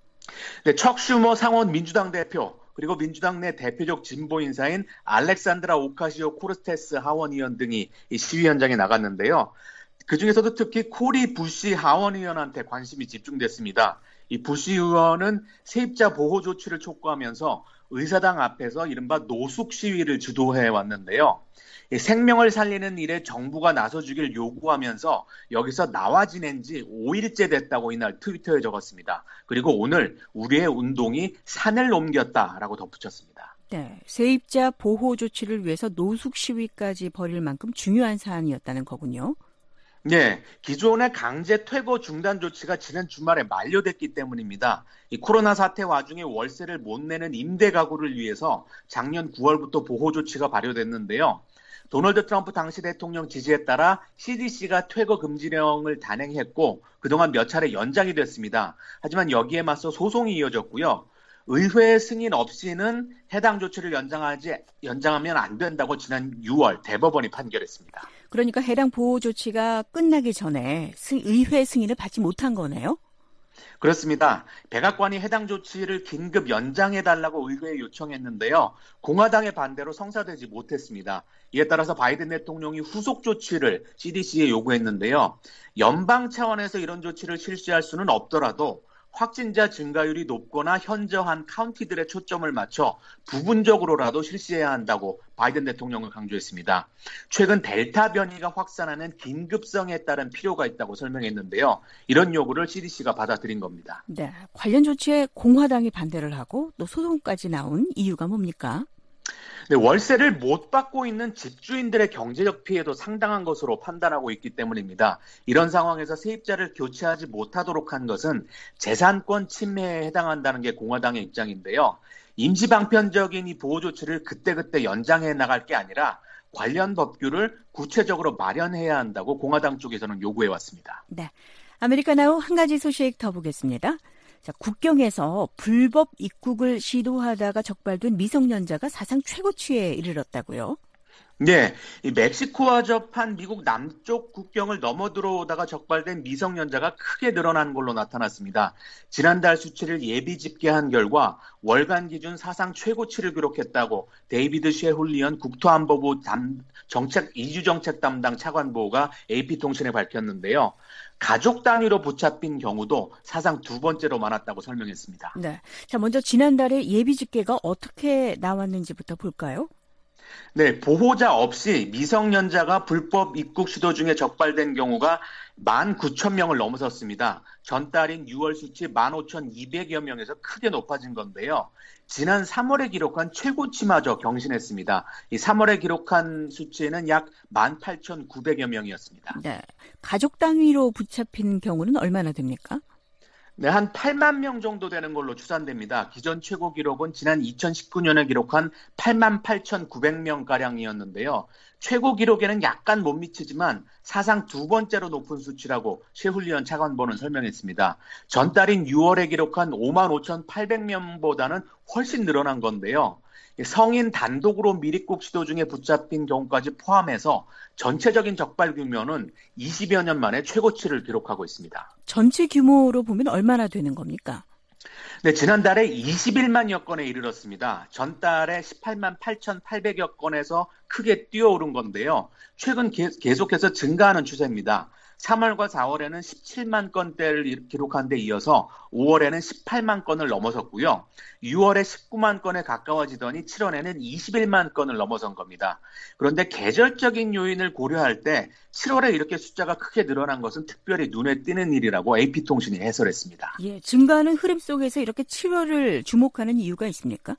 네, 척 슈머 상원 민주당 대표, 그리고 민주당 내 대표적 진보 인사인 알렉산드라 오카시오 코르테스 하원 의원 등이 이 시위 현장에 나갔는데요. 그중에서도 특히 코리 부시 하원 의원한테 관심이 집중됐습니다. 이 부시 의원은 세입자 보호 조치를 촉구하면서 의사당 앞에서 이른바 노숙 시위를 주도해 왔는데요. 생명을 살리는 일에 정부가 나서주길 요구하면서 여기서 나와 지낸 지 오 일째 됐다고 이날 트위터에 적었습니다. 그리고 오늘 우리의 운동이 산을 옮겼다라고 덧붙였습니다. 네, 세입자 보호 조치를 위해서 노숙 시위까지 벌일 만큼 중요한 사안이었다는 거군요. 네, 기존의 강제 퇴거 중단 조치가 지난 주말에 만료됐기 때문입니다. 이 코로나 사태 와중에 월세를 못 내는 임대 가구를 위해서 작년 구월부터 보호 조치가 발효됐는데요. 도널드 트럼프 당시 대통령 지지에 따라 씨디씨가 퇴거 금지령을 단행했고 그동안 몇 차례 연장이 됐습니다. 하지만 여기에 맞서 소송이 이어졌고요. 의회 승인 없이는 해당 조치를 연장하지, 연장하면 안 된다고 지난 유월 대법원이 판결했습니다. 그러니까 해당 보호 조치가 끝나기 전에 승, 의회 승인을 받지 못한 거네요? 그렇습니다. 백악관이 해당 조치를 긴급 연장해달라고 의회에 요청했는데요. 공화당의 반대로 성사되지 못했습니다. 이에 따라서 바이든 대통령이 후속 조치를 씨디씨에 요구했는데요. 연방 차원에서 이런 조치를 실시할 수는 없더라도 확진자 증가율이 높거나 현저한 카운티들의 초점을 맞춰 부분적으로라도 실시해야 한다고 바이든 대통령은 강조했습니다. 최근 델타 변이가 확산하는 긴급성에 따른 필요가 있다고 설명했는데요. 이런 요구를 씨디씨가 받아들인 겁니다. 네, 관련 조치에 공화당이 반대를 하고 또 소송까지 나온 이유가 뭡니까? 네, 월세를 못 받고 있는 집주인들의 경제적 피해도 상당한 것으로 판단하고 있기 때문입니다. 이런 상황에서 세입자를 교체하지 못하도록 한 것은 재산권 침해에 해당한다는 게 공화당의 입장인데요. 임시방편적인 이 보호 조치를 그때그때 연장해 나갈 게 아니라 관련 법규를 구체적으로 마련해야 한다고 공화당 쪽에서는 요구해 왔습니다. 네, 아메리카나우 한 가지 소식 더 보겠습니다. 자, 국경에서 불법 입국을 시도하다가 적발된 미성년자가 사상 최고치에 이르렀다고요? 네, 이 멕시코와 접한 미국 남쪽 국경을 넘어 들어오다가 적발된 미성년자가 크게 늘어난 걸로 나타났습니다. 지난달 수치를 예비 집계한 결과 월간 기준 사상 최고치를 기록했다고 데이비드 셰훌리언 국토안보부 담, 정책, 이주정책 담당 차관보가 에이피통신에 밝혔는데요. 가족 단위로 붙잡힌 경우도 사상 두 번째로 많았다고 설명했습니다. 네, 자 먼저 지난달에 예비 집계가 어떻게 나왔는지부터 볼까요? 네, 보호자 없이 미성년자가 불법 입국 시도 중에 적발된 경우가 만 구천 명을 넘어섰습니다. 전달인 유월 수치 만 오천이백여 명에서 크게 높아진 건데요. 지난 삼월에 기록한 최고치마저 경신했습니다. 이 삼월에 기록한 수치는 약 만 팔천구백여 명이었습니다. 네, 가족 단위로 붙잡힌 경우는 얼마나 됩니까? 네, 한 팔만 명 정도 되는 걸로 추산됩니다. 기존 최고 기록은 지난 이천십구 년에 기록한 팔만 팔천구백 명가량이었는데요. 최고 기록에는 약간 못 미치지만 사상 두 번째로 높은 수치라고 셰훌리언 차관보는 설명했습니다. 전달인 유월에 기록한 오만 오천팔백 명보다는 훨씬 늘어난 건데요. 성인 단독으로 미입국 시도 중에 붙잡힌 경우까지 포함해서 전체적인 적발 규모는 이십여 년 만에 최고치를 기록하고 있습니다. 전체 규모로 보면 얼마나 되는 겁니까? 네, 지난달에 이십일만여 건에 이르렀습니다. 전달에 십팔만 팔천팔백여 건에서 크게 뛰어오른 건데요. 최근 게, 계속해서 증가하는 추세입니다. 삼월과 사월에는 십칠만 건대를 기록한 데 이어서 오월에는 십팔만 건을 넘어섰고요. 유월에 십구만 건에 가까워지더니 칠월에는 이십일만 건을 넘어선 겁니다. 그런데 계절적인 요인을 고려할 때 칠월에 이렇게 숫자가 크게 늘어난 것은 특별히 눈에 띄는 일이라고 에이피통신이 해설했습니다. 예, 증가하는 흐름 속에서 이렇게 칠월을 주목하는 이유가 있습니까?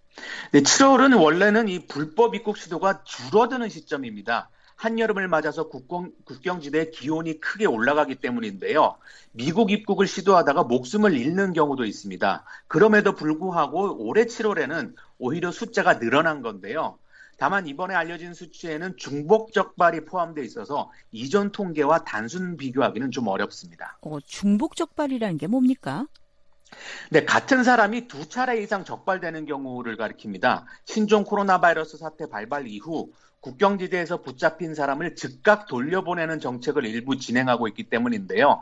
네, 칠월은 원래는 이 불법 입국 시도가 줄어드는 시점입니다. 한여름을 맞아서 국경, 국경지대의 기온이 크게 올라가기 때문인데요. 미국 입국을 시도하다가 목숨을 잃는 경우도 있습니다. 그럼에도 불구하고 올해 칠월에는 오히려 숫자가 늘어난 건데요. 다만 이번에 알려진 수치에는 중복 적발이 포함되어 있어서 이전 통계와 단순 비교하기는 좀 어렵습니다. 어, 중복 적발이라는 게 뭡니까? 네, 같은 사람이 두 차례 이상 적발되는 경우를 가리킵니다. 신종 코로나 바이러스 사태 발발 이후 국경지대에서 붙잡힌 사람을 즉각 돌려보내는 정책을 일부 진행하고 있기 때문인데요.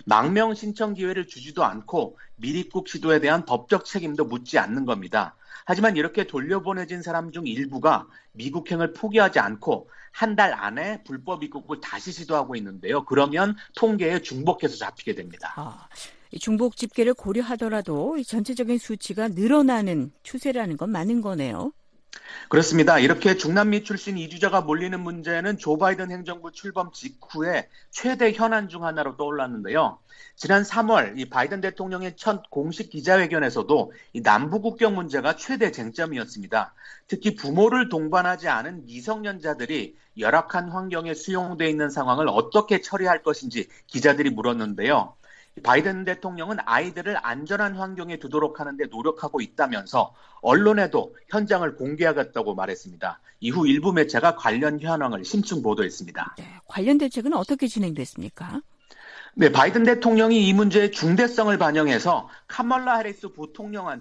망명 신청 기회를 주지도 않고 미입국 시도에 대한 법적 책임도 묻지 않는 겁니다. 하지만 이렇게 돌려보내진 사람 중 일부가 미국행을 포기하지 않고 한 달 안에 불법 입국을 다시 시도하고 있는데요. 그러면 통계에 중복해서 잡히게 됩니다. 아, 중복 집계를 고려하더라도 전체적인 수치가 늘어나는 추세라는 건 맞는 거네요. 그렇습니다. 이렇게 중남미 출신 이주자가 몰리는 문제는 조 바이든 행정부 출범 직후에 최대 현안 중 하나로 떠올랐는데요. 지난 삼월 이 바이든 대통령의 첫 공식 기자회견에서도 이 남부 국경 문제가 최대 쟁점이었습니다. 특히 부모를 동반하지 않은 미성년자들이 열악한 환경에 수용돼 있는 상황을 어떻게 처리할 것인지 기자들이 물었는데요. 바이든 대통령은 아이들을 안전한 환경에 두도록 하는 데 노력하고 있다면서 언론에도 현장을 공개하겠다고 말했습니다. 이후 일부 매체가 관련 현황을 심층 보도했습니다. 네, 관련 대책은 어떻게 진행됐습니까? 네, 바이든 대통령이 이 문제의 중대성을 반영해서 카멀라 해리스 부통령한테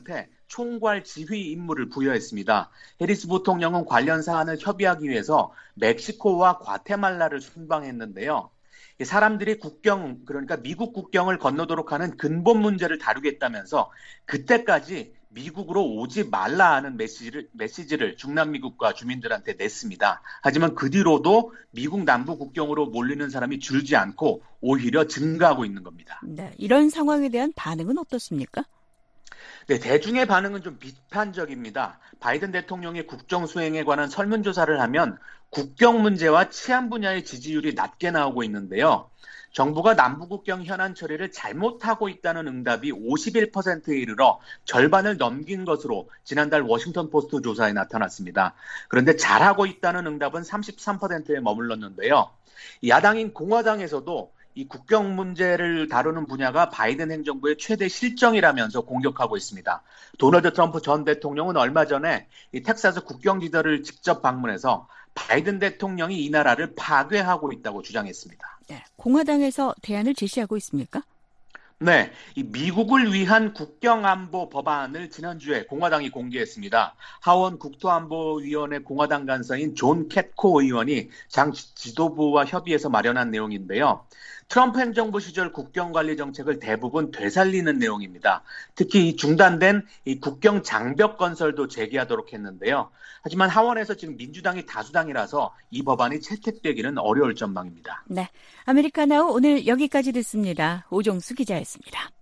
총괄 지휘 임무를 부여했습니다. 해리스 부통령은 관련 사안을 협의하기 위해서 멕시코와 과테말라를 순방했는데요. 사람들이 국경, 그러니까 미국 국경을 건너도록 하는 근본 문제를 다루겠다면서 그때까지 미국으로 오지 말라 하는 메시지를, 메시지를 중남미국가 주민들한테 냈습니다. 하지만 그 뒤로도 미국 남부 국경으로 몰리는 사람이 줄지 않고 오히려 증가하고 있는 겁니다. 네, 이런 상황에 대한 반응은 어떻습니까? 네, 대중의 반응은 좀 비판적입니다. 바이든 대통령이 국정 수행에 관한 설문조사를 하면 국경 문제와 치안 분야의 지지율이 낮게 나오고 있는데요. 정부가 남부국경 현안 처리를 잘못하고 있다는 응답이 오십일 퍼센트에 이르러 절반을 넘긴 것으로 지난달 워싱턴 포스트 조사에 나타났습니다. 그런데 잘하고 있다는 응답은 삼십삼 퍼센트에 머물렀는데요. 야당인 공화당에서도 이 국경 문제를 다루는 분야가 바이든 행정부의 최대 실정이라면서 공격하고 있습니다. 도널드 트럼프 전 대통령은 얼마 전에 이 텍사스 국경지대를 직접 방문해서 바이든 대통령이 이 나라를 파괴하고 있다고 주장했습니다. 네, 공화당에서 대안을 제시하고 있습니까? 네, 이 미국을 위한 국경안보 법안을 지난주에 공화당이 공개했습니다. 하원 국토안보위원회 공화당 간사인 존 캣코 의원이 장 지도부와 협의해서 마련한 내용인데요. 트럼프 행정부 시절 국경관리 정책을 대부분 되살리는 내용입니다. 특히 이 중단된 이 국경 장벽 건설도 재개하도록 했는데요. 하지만 하원에서 지금 민주당이 다수당이라서 이 법안이 채택되기는 어려울 전망입니다. 네, 아메리카나우 오늘 여기까지 듣습니다. 오종수 기자였습니다.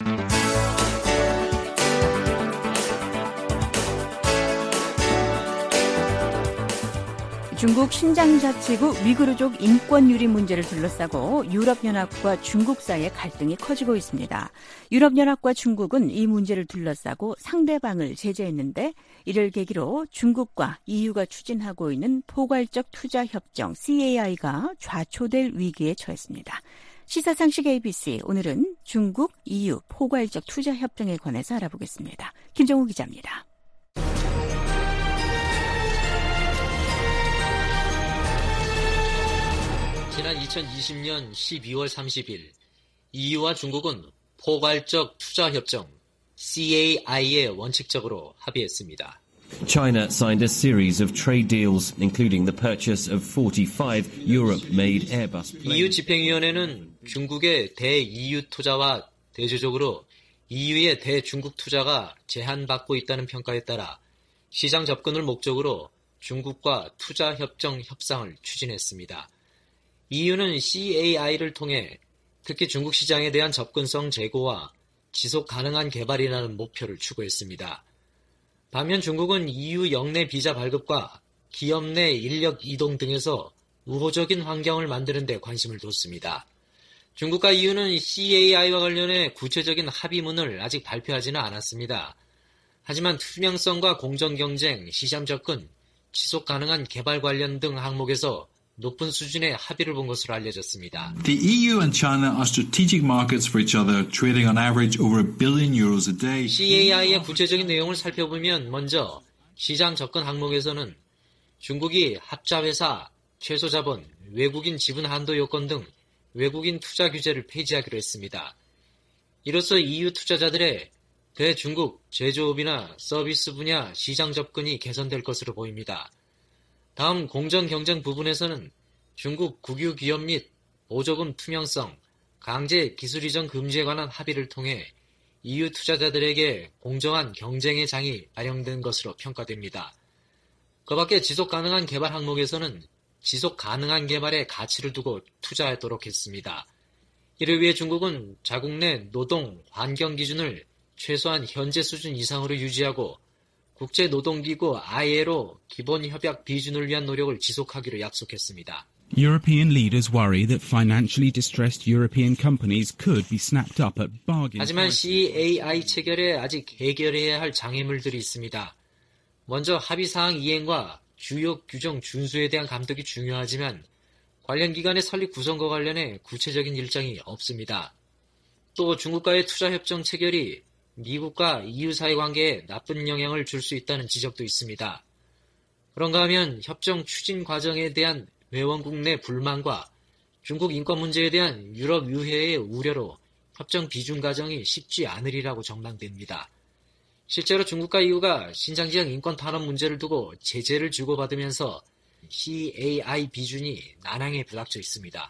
중국 신장자치구 위구르족 인권유린 문제를 둘러싸고 유럽연합과 중국 사이의 갈등이 커지고 있습니다. 유럽연합과 중국은 이 문제를 둘러싸고 상대방을 제재했는데 이를 계기로 중국과 이유가 추진하고 있는 포괄적 투자협정 씨에이아이가 좌초될 위기에 처했습니다. 시사상식 에이비씨, 오늘은 중국, 이유 포괄적 투자협정에 관해서 알아보겠습니다. 김정우 기자입니다. 지난 이천이십년 십이월 삼십일 이유와 중국은 포괄적 투자협정 씨에이아이에 원칙적으로 합의했습니다. China signed a series of trade deals, including the purchase of forty-five Europe-made Airbus planes. 이유 집행위원회는 중국의 대이유 투자와 대조적으로 이유의 대중국 투자가 제한받고 있다는 평가에 따라 시장 접근을 목적으로 중국과 투자협정 협상을 추진했습니다. 이유는 씨에이아이를 통해 특히 중국 시장에 대한 접근성 제고와 지속 가능한 개발이라는 목표를 추구했습니다. 반면 중국은 이유 영내 비자 발급과 기업 내 인력 이동 등에서 우호적인 환경을 만드는 데 관심을 뒀습니다. 중국과 이유는 씨에이아이와 관련해 구체적인 합의문을 아직 발표하지는 않았습니다. 하지만 투명성과 공정경쟁, 시장 접근, 지속 가능한 개발 관련 등 항목에서 높은 수준의 합의를 본 것으로 알려졌습니다. The 이유 and China are strategic markets for each other, trading on average over a billion euros a day. 씨에이아이의 구체적인 내용을 살펴보면 먼저 시장 접근 항목에서는 중국이 합자회사, 최소자본, 외국인 지분 한도 요건 등 외국인 투자 규제를 폐지하기로 했습니다. 이로써 이유 투자자들의 대중국 제조업이나 서비스 분야 시장 접근이 개선될 것으로 보입니다. 다음 공정경쟁 부분에서는 중국 국유 기업 및 보조금 투명성, 강제 기술 이전 금지에 관한 합의를 통해 이유 투자자들에게 공정한 경쟁의 장이 마련된 것으로 평가됩니다. 그 밖에 지속 가능한 개발 항목에서는 지속 가능한 개발에 가치를 두고 투자하도록 했습니다. 이를 위해 중국은 자국 내 노동, 환경 기준을 최소한 현재 수준 이상으로 유지하고 국제노동기구 아이엘오 기본협약 비준을 위한 노력을 지속하기로 약속했습니다. European leaders worry that financially distressed European companies could be snapped up at bargain. 하지만 씨에이아이 체결에 아직 해결해야 할 장애물들이 있습니다. 먼저 합의사항 이행과 주요 규정 준수에 대한 감독이 중요하지만 관련 기관의 설립 구성과 관련해 구체적인 일정이 없습니다. 또 중국과의 투자협정 체결이 미국과 이유 사이 관계에 나쁜 영향을 줄 수 있다는 지적도 있습니다. 그런가 하면 협정 추진 과정에 대한 회원국 내 불만과 중국 인권 문제에 대한 유럽 의회의 우려로 협정 비준 과정이 쉽지 않으리라고 전망됩니다. 실제로 중국과 이유가 신장 지역 인권 탄압 문제를 두고 제재를 주고받으면서 씨에이아이 비준이 난항에 부닥쳐 있습니다.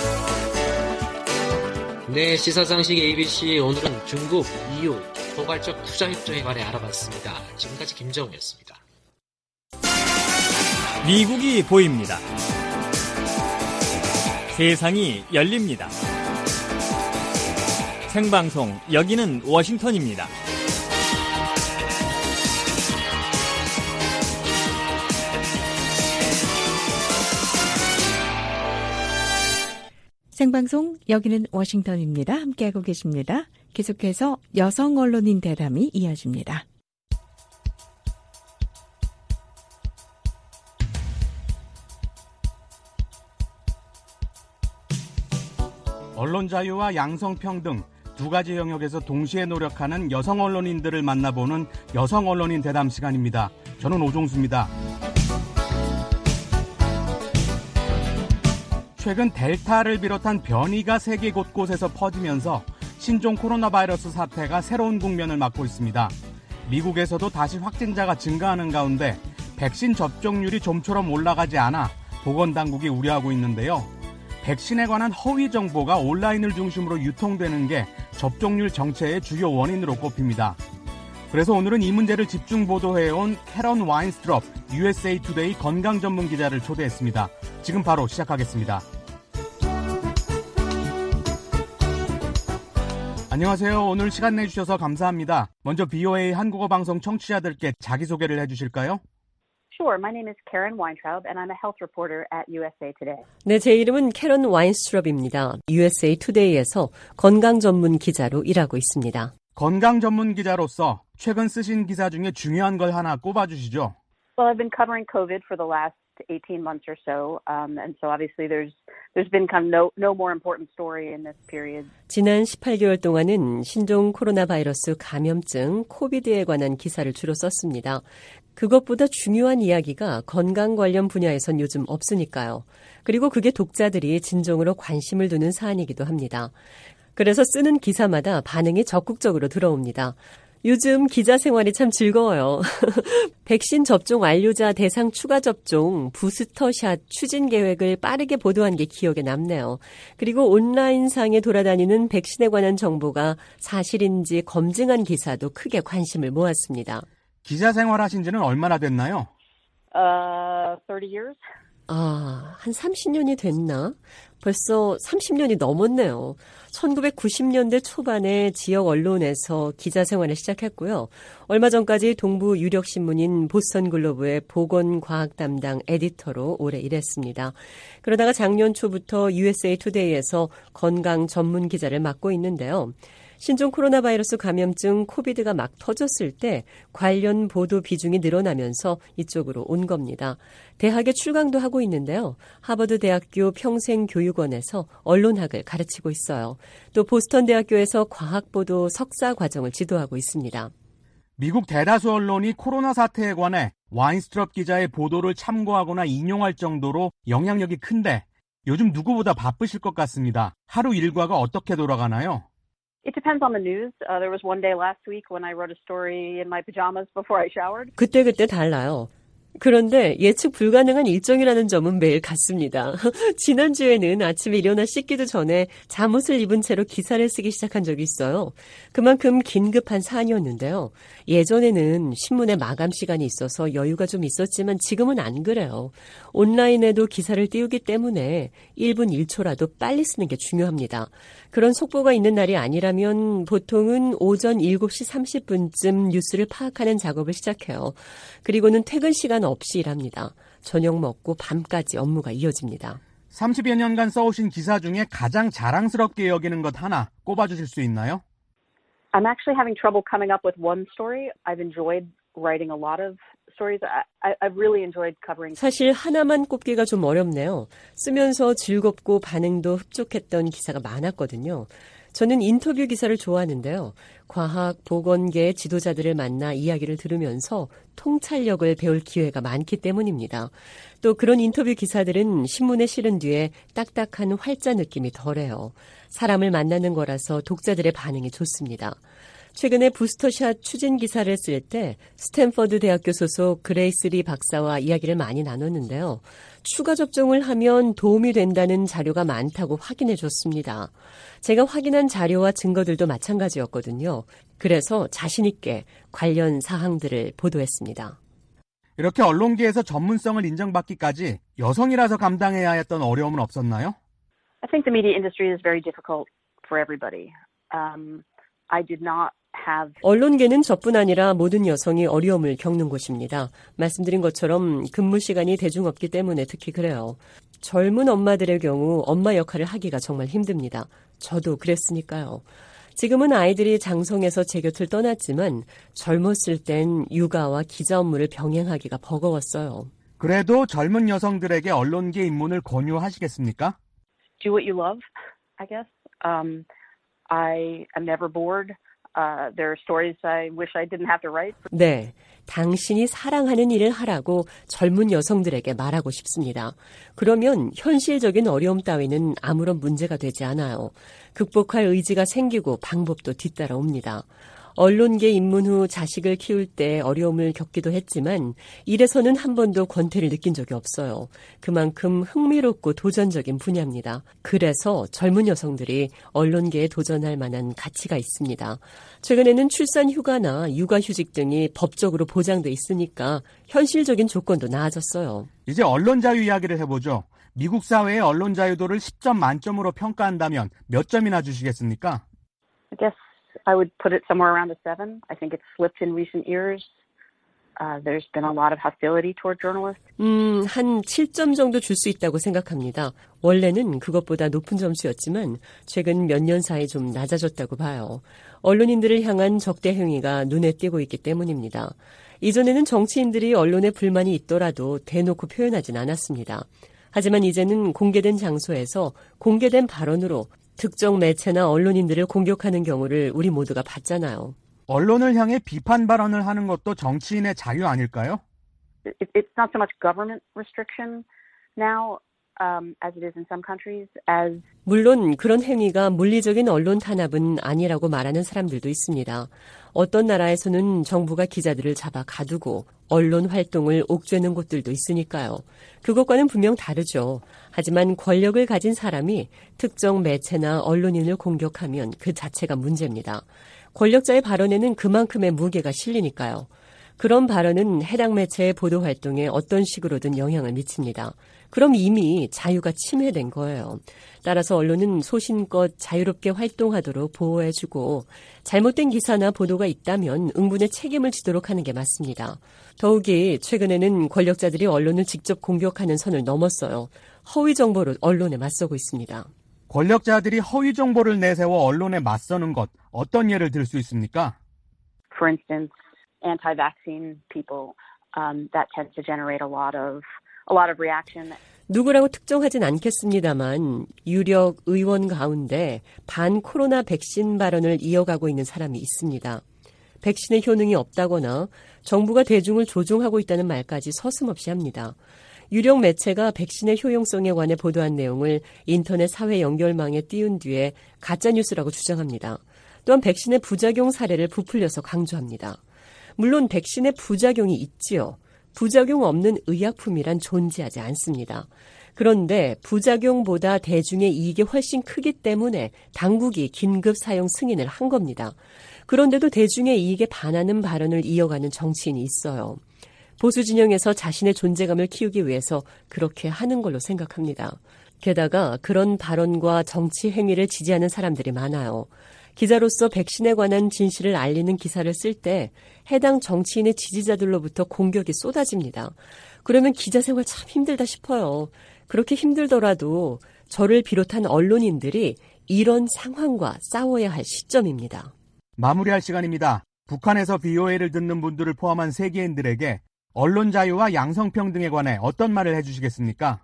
네, 시사상식 에이비씨 오늘은 중국, 이유, 포괄적 투자 협정에 관해 알아봤습니다. 지금까지 김정우였습니다. 미국이 보입니다. 세상이 열립니다. 생방송 여기는 워싱턴입니다. 생방송 여기는 워싱턴입니다. 함께하고 계십니다. 계속해서 여성 언론인 대담이 이어집니다. 언론 자유와 양성평등 두 가지 영역에서 동시에 노력하는 여성 언론인들을 만나보는 여성 언론인 대담 시간입니다. 저는 오종수입니다. 최근 델타를 비롯한 변이가 세계 곳곳에서 퍼지면서 신종 코로나 바이러스 사태가 새로운 국면을 맞고 있습니다. 미국에서도 다시 확진자가 증가하는 가운데 백신 접종률이 좀처럼 올라가지 않아 보건당국이 우려하고 있는데요. 백신에 관한 허위 정보가 온라인을 중심으로 유통되는 게 접종률 정체의 주요 원인으로 꼽힙니다. 그래서 오늘은 이 문제를 집중 보도해온 캐런 와인스트럽 유에스에이 투데이 건강 전문 기자를 초대했습니다. 지금 바로 시작하겠습니다. 안녕하세요. 오늘 시간 내주셔서 감사합니다. 먼저 브이오에이 한국어 방송 청취자들께 자기소개를 해주실까요? Sure. My name is Karen Weintraub, and I'm a health reporter at 유에스에이 Today. 네, 제 이름은 캐런 와인스트럽입니다. 유에스에이 투데이에서 건강 전문 기자로 일하고 있습니다. 건강 전문 기자로서 최근 쓰신 기사 중에 중요한 걸 하나 꼽아주시죠. Well, I've been covering COVID for the last eighteen months or so, um, and so obviously there's there's been kind of no no more important story in this period. 지난 십팔 개월 동안은 신종 코로나 바이러스 감염증 코비드에 관한 기사를 주로 썼습니다. 그것보다 중요한 이야기가 건강 관련 분야에선 요즘 없으니까요. 그리고 그게 독자들이 진정으로 관심을 두는 사안이기도 합니다. 그래서 쓰는 기사마다 반응이 적극적으로 들어옵니다. 요즘 기자 생활이 참 즐거워요. 백신 접종 완료자 대상 추가 접종 부스터샷 추진 계획을 빠르게 보도한 게 기억에 남네요. 그리고 온라인상에 돌아다니는 백신에 관한 정보가 사실인지 검증한 기사도 크게 관심을 모았습니다. 기자 생활하신 지는 얼마나 됐나요? Uh, thirty years. 아, 한 삼십 년이 됐나? 벌써 삼십 년이 넘었네요. 천구백구십 년대 초반에 지역 언론에서 기자 생활을 시작했고요. 얼마 전까지 동부 유력 신문인 보스턴 글로브의 보건과학 담당 에디터로 오래 일했습니다. 그러다가 작년 초부터 유에스에이 투데이에서 건강 전문 기자를 맡고 있는데요. 신종 코로나 바이러스 감염증 코비드가 막 터졌을 때 관련 보도 비중이 늘어나면서 이쪽으로 온 겁니다. 대학에 출강도 하고 있는데요. 하버드 대학교 평생교육원에서 언론학을 가르치고 있어요. 또 보스턴 대학교에서 과학보도 석사 과정을 지도하고 있습니다. 미국 대다수 언론이 코로나 사태에 관해 와인스트럽 기자의 보도를 참고하거나 인용할 정도로 영향력이 큰데 요즘 누구보다 바쁘실 것 같습니다. 하루 일과가 어떻게 돌아가나요? It depends on the news. Uh, there was one day last week when I wrote a story in my pajamas before I showered. 그때그때 달라요. 그런데 예측 불가능한 일정이라는 점은 매일 같습니다. 지난주에는 아침에 일어나 씻기도 전에 잠옷을 입은 채로 기사를 쓰기 시작한 적이 있어요. 그만큼 긴급한 사안이었는데요. 예전에는 신문에 마감 시간이 있어서 여유가 좀 있었지만 지금은 안 그래요. 온라인에도 기사를 띄우기 때문에 일 분 일 초라도 빨리 쓰는 게 중요합니다. 그런 속보가 있는 날이 아니라면 보통은 오전 일곱 시 삼십 분쯤 뉴스를 파악하는 작업을 시작해요. 그리고는 퇴근 시간 없이 일합니다. 저녁 먹고 밤까지 업무가 이어집니다. 삼십여 년간 써오신 기사 중에 가장 자랑스럽게 여기는 것 하나 꼽아주실 수 있나요? I'm actually having trouble coming up with one story. I've enjoyed writing a lot of stories. I, I've really enjoyed covering. 사실 하나만 꼽기가 좀 어렵네요. 쓰면서 즐겁고 반응도 흡족했던 기사가 많았거든요. 저는 인터뷰 기사를 좋아하는데요. 과학, 보건계 지도자들을 만나 이야기를 들으면서 통찰력을 배울 기회가 많기 때문입니다. 또 그런 인터뷰 기사들은 신문에 실은 뒤에 딱딱한 활자 느낌이 덜해요. 사람을 만나는 거라서 독자들의 반응이 좋습니다. 최근에 부스터샷 추진 기사를 쓸 때 스탠퍼드 대학교 소속 그레이스 리 박사와 이야기를 많이 나눴는데요. 추가 접종을 하면 도움이 된다는 자료가 많다고 확인해 줬습니다. 제가 확인한 자료와 증거들도 마찬가지였거든요. 그래서 자신 있게 관련 사항들을 보도했습니다. 이렇게 언론계에서 전문성을 인정받기까지 여성이라서 감당해야 했던 어려움은 없었나요? I think the media industry is very difficult for everybody. Um, I did not have... 언론계는 저뿐 아니라 모든 여성이 어려움을 겪는 곳입니다. 말씀드린 것처럼 근무 시간이 대중 없기 때문에 특히 그래요. 젊은 엄마들의 경우 엄마 역할을 하기가 정말 힘듭니다. 저도 그랬으니까요. 지금은 아이들이 장성해서 제 곁을 떠났지만 젊었을 땐 육아와 기자 업무를 병행하기가 버거웠어요. 그래도 젊은 여성들에게 언론계 입문을 권유하시겠습니까? Do what you love, I guess. Um, I am never bored. Uh, there are stories I wish I didn't have to write. 네, 당신이 사랑하는 일을 하라고 젊은 여성들에게 말하고 싶습니다. 그러면 현실적인 어려움 따위는 아무런 문제가 되지 않아요. 극복할 의지가 생기고 방법도 뒤따라옵니다. 언론계 입문 후 자식을 키울 때 어려움을 겪기도 했지만 일에서는 한 번도 권태를 느낀 적이 없어요. 그만큼 흥미롭고 도전적인 분야입니다. 그래서 젊은 여성들이 언론계에 도전할 만한 가치가 있습니다. 최근에는 출산 휴가나 육아휴직 등이 법적으로 보장돼 있으니까 현실적인 조건도 나아졌어요. 이제 언론 자유 이야기를 해보죠. 미국 사회의 언론 자유도를 십 점 만점으로 평가한다면 몇 점이나 주시겠습니까? I guess I would put it somewhere around a seven. I think it's slipped in recent years. Uh, there's been a lot of hostility toward journalists. 음, 한 칠 점 정도 줄 수 있다고 생각합니다. 원래는 그것보다 높은 점수였지만 최근 몇 년 사이 좀 낮아졌다고 봐요. 언론인들을 향한 적대 행위가 눈에 띄고 있기 때문입니다. 이전에는 정치인들이 언론에 불만이 있더라도 대놓고 표현하진 않았습니다. 하지만 이제는 공개된 장소에서 공개된 발언으로 특정 매체나 언론인들을 공격하는 경우를 우리 모두가 봤잖아요. 언론을 향해 비판 발언을 하는 것도 정치인의 자유 아닐까요? It's not so much government restriction now um, as it is in some countries. As 물론 그런 행위가 물리적인 언론 탄압은 아니라고 말하는 사람들도 있습니다. 어떤 나라에서는 정부가 기자들을 잡아 가두고 언론 활동을 옥죄는 곳들도 있으니까요. 그것과는 분명 다르죠. 하지만 권력을 가진 사람이 특정 매체나 언론인을 공격하면 그 자체가 문제입니다. 권력자의 발언에는 그만큼의 무게가 실리니까요. 그런 발언은 해당 매체의 보도 활동에 어떤 식으로든 영향을 미칩니다. 그럼 이미 자유가 침해된 거예요. 따라서 언론은 소신껏 자유롭게 활동하도록 보호해주고 잘못된 기사나 보도가 있다면 응분의 책임을 지도록 하는 게 맞습니다. 더욱이 최근에는 권력자들이 언론을 직접 공격하는 선을 넘었어요. 허위 정보로 언론에 맞서고 있습니다. 권력자들이 허위 정보를 내세워 언론에 맞서는 것, 어떤 예를 들 수 있습니까? For instance, anti-vaccine people, um, that tends to generate a lot of a lot of reaction. 누구라고 특정하진 않겠습니다만 유력 의원 가운데 반 코로나 백신 발언을 이어가고 있는 사람이 있습니다. 백신의 효능이 없다거나 정부가 대중을 조종하고 있다는 말까지 서슴없이 합니다. 유력 매체가 백신의 효용성에 관해 보도한 내용을 인터넷 사회 연결망에 띄운 뒤에 가짜뉴스라고 주장합니다. 또한 백신의 부작용 사례를 부풀려서 강조합니다. 물론 백신의 부작용이 있지요. 부작용 없는 의약품이란 존재하지 않습니다. 그런데 부작용보다 대중의 이익이 훨씬 크기 때문에 당국이 긴급 사용 승인을 한 겁니다. 그런데도 대중의 이익에 반하는 발언을 이어가는 정치인이 있어요. 보수 진영에서 자신의 존재감을 키우기 위해서 그렇게 하는 걸로 생각합니다. 게다가 그런 발언과 정치 행위를 지지하는 사람들이 많아요. 기자로서 백신에 관한 진실을 알리는 기사를 쓸 때 해당 정치인의 지지자들로부터 공격이 쏟아집니다. 그러면 기자 생활 참 힘들다 싶어요. 그렇게 힘들더라도 저를 비롯한 언론인들이 이런 상황과 싸워야 할 시점입니다. 마무리할 시간입니다. 북한에서 비오에이를 듣는 분들을 포함한 세계인들에게 언론 자유와 양성평등에 관해 어떤 말을 해주시겠습니까?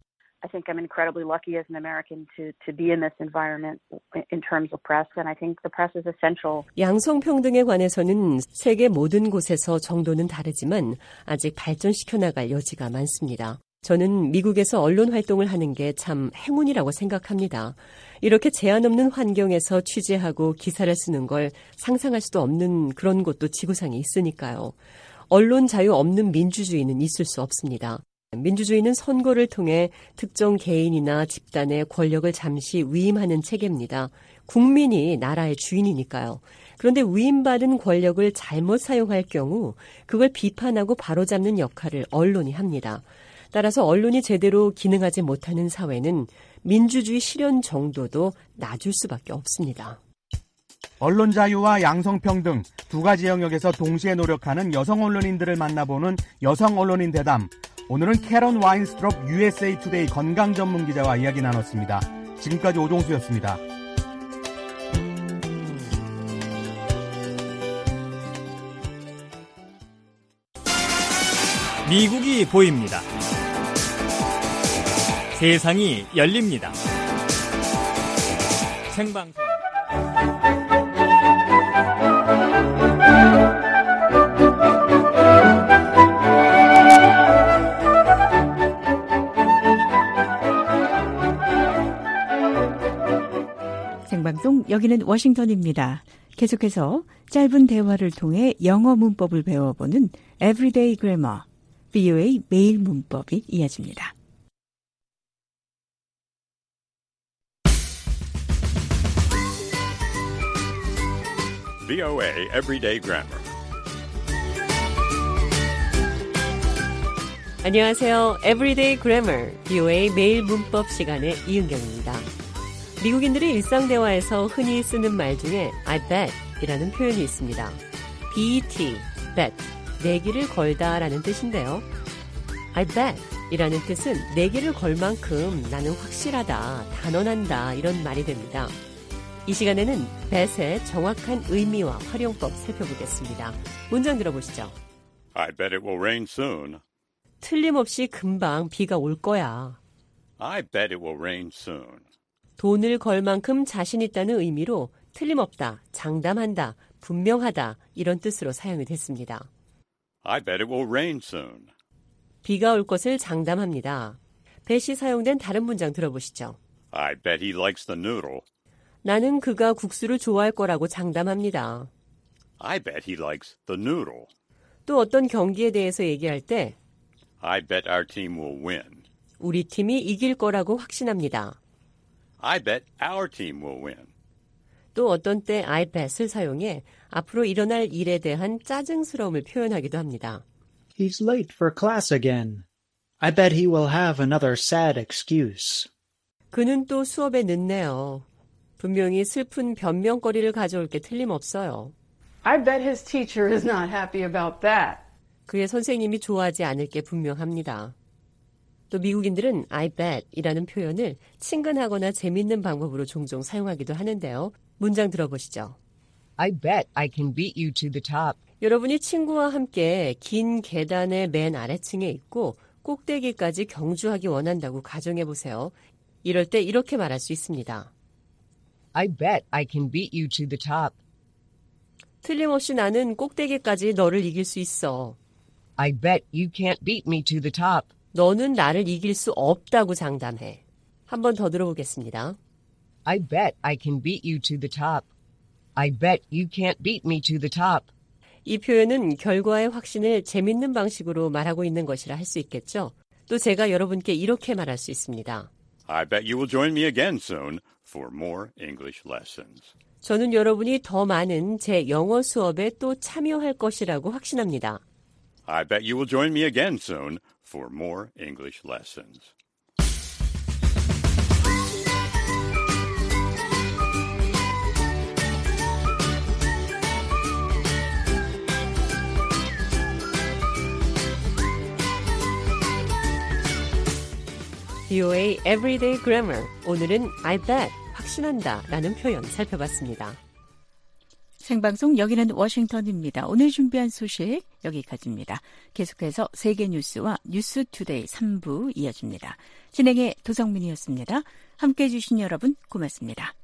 I think I'm incredibly lucky as an American to, to be in this environment in terms of press, and I think the press is essential. 양성평등에 관해서는 세계 모든 곳에서 정도는 다르지만 아직 발전시켜 나갈 여지가 많습니다. 저는 미국에서 언론 활동을 하는 게 참 행운이라고 생각합니다. 이렇게 제한 없는 환경에서 취재하고 기사를 쓰는 걸 상상할 수도 없는 그런 곳도 지구상에 있으니까요. 언론 자유 없는 민주주의는 있을 수 없습니다. 민주주의는 선거를 통해 특정 개인이나 집단의 권력을 잠시 위임하는 체계입니다. 국민이 나라의 주인이니까요. 그런데 위임받은 권력을 잘못 사용할 경우 그걸 비판하고 바로잡는 역할을 언론이 합니다. 따라서 언론이 제대로 기능하지 못하는 사회는 민주주의 실현 정도도 낮을 수밖에 없습니다. 언론 자유와 양성평등 두 가지 영역에서 동시에 노력하는 여성 언론인들을 만나보는 여성 언론인 대담. 오늘은 캐런 와인스트롭 유에스에이 투데이 건강 전문 기자와 이야기 나눴습니다. 지금까지 오종수였습니다. 미국이 보입니다. 세상이 열립니다. 생방송 생방송 여기는 워싱턴입니다. 계속해서 짧은 대화를 통해 영어 문법을 배워보는 Everyday Grammar, 브이오에이 매일 문법이 이어집니다. 브이오에이 Everyday Grammar. 안녕하세요. Everyday Grammar, 브이오에이 매일 문법 시간의 이은경입니다. 미국인들의 일상 대화에서 흔히 쓰는 말 중에 I bet 이라는 표현이 있습니다. bet, bet, 내기를 걸다라는 뜻인데요. I bet 이라는 뜻은 내기를 걸 만큼 나는 확실하다, 단언한다 이런 말이 됩니다. 이 시간에는 bet의 정확한 의미와 활용법 살펴보겠습니다. 문장 들어보시죠. I bet it will rain soon. 틀림없이 금방 비가 올 거야. I bet it will rain soon. 돈을 걸 만큼 자신 있다는 의미로 틀림없다, 장담한다, 분명하다 이런 뜻으로 사용이 됐습니다. I bet it will rain soon. 비가 올 것을 장담합니다. bet이 사용된 다른 문장 들어보시죠. I bet he likes the noodle. 나는 그가 국수를 좋아할 거라고 장담합니다. I bet he likes the noodle. 또 어떤 경기에 대해서 얘기할 때 I bet our team will win. 우리 팀이 이길 거라고 확신합니다. I bet our team will win. 또 어떤 때 I bet을 사용해 앞으로 일어날 일에 대한 짜증스러움을 표현하기도 합니다. He's late for class again. I bet he will have another sad excuse. 그는 또 수업에 늦네요. 분명히 슬픈 변명거리를 가져올 게 틀림없어요. I bet his teacher is not happy about that. 그의 선생님이 좋아하지 않을 게 분명합니다. 또 미국인들은 I bet 이라는 표현을 친근하거나 재밌는 방법으로 종종 사용하기도 하는데요. 문장 들어보시죠. I bet I can beat you to the top. 여러분이 친구와 함께 긴 계단의 맨 아래층에 있고 꼭대기까지 경주하기 원한다고 가정해 보세요. 이럴 때 이렇게 말할 수 있습니다. I bet I can beat you to the top. 틀림없이 나는 꼭대기까지 너를 이길 수 있어. I bet you can't beat me to the top. 너는 나를 이길 수 없다고 장담해. 한 번 더 들어보겠습니다. I bet I can beat you to the top. I bet you can't beat me to the top. 이 표현은 결과의 확신을 재밌는 방식으로 말하고 있는 것이라 할 수 있겠죠. 또 제가 여러분께 이렇게 말할 수 있습니다. I bet you will join me again soon for more English lessons. 저는 여러분이 더 많은 제 영어 수업에 또 참여할 것이라고 확신합니다. I bet you will join me again soon for more English lessons. 브이오에이 Everyday Grammar. 오늘은 I bet, 확신한다 라는 표현 살펴봤습니다. 생방송 여기는 워싱턴입니다. 오늘 준비한 소식 여기까지입니다. 계속해서 세계 뉴스와 뉴스 투데이 삼 부 이어집니다. 진행의 도성민이었습니다. 함께해 주신 여러분 고맙습니다.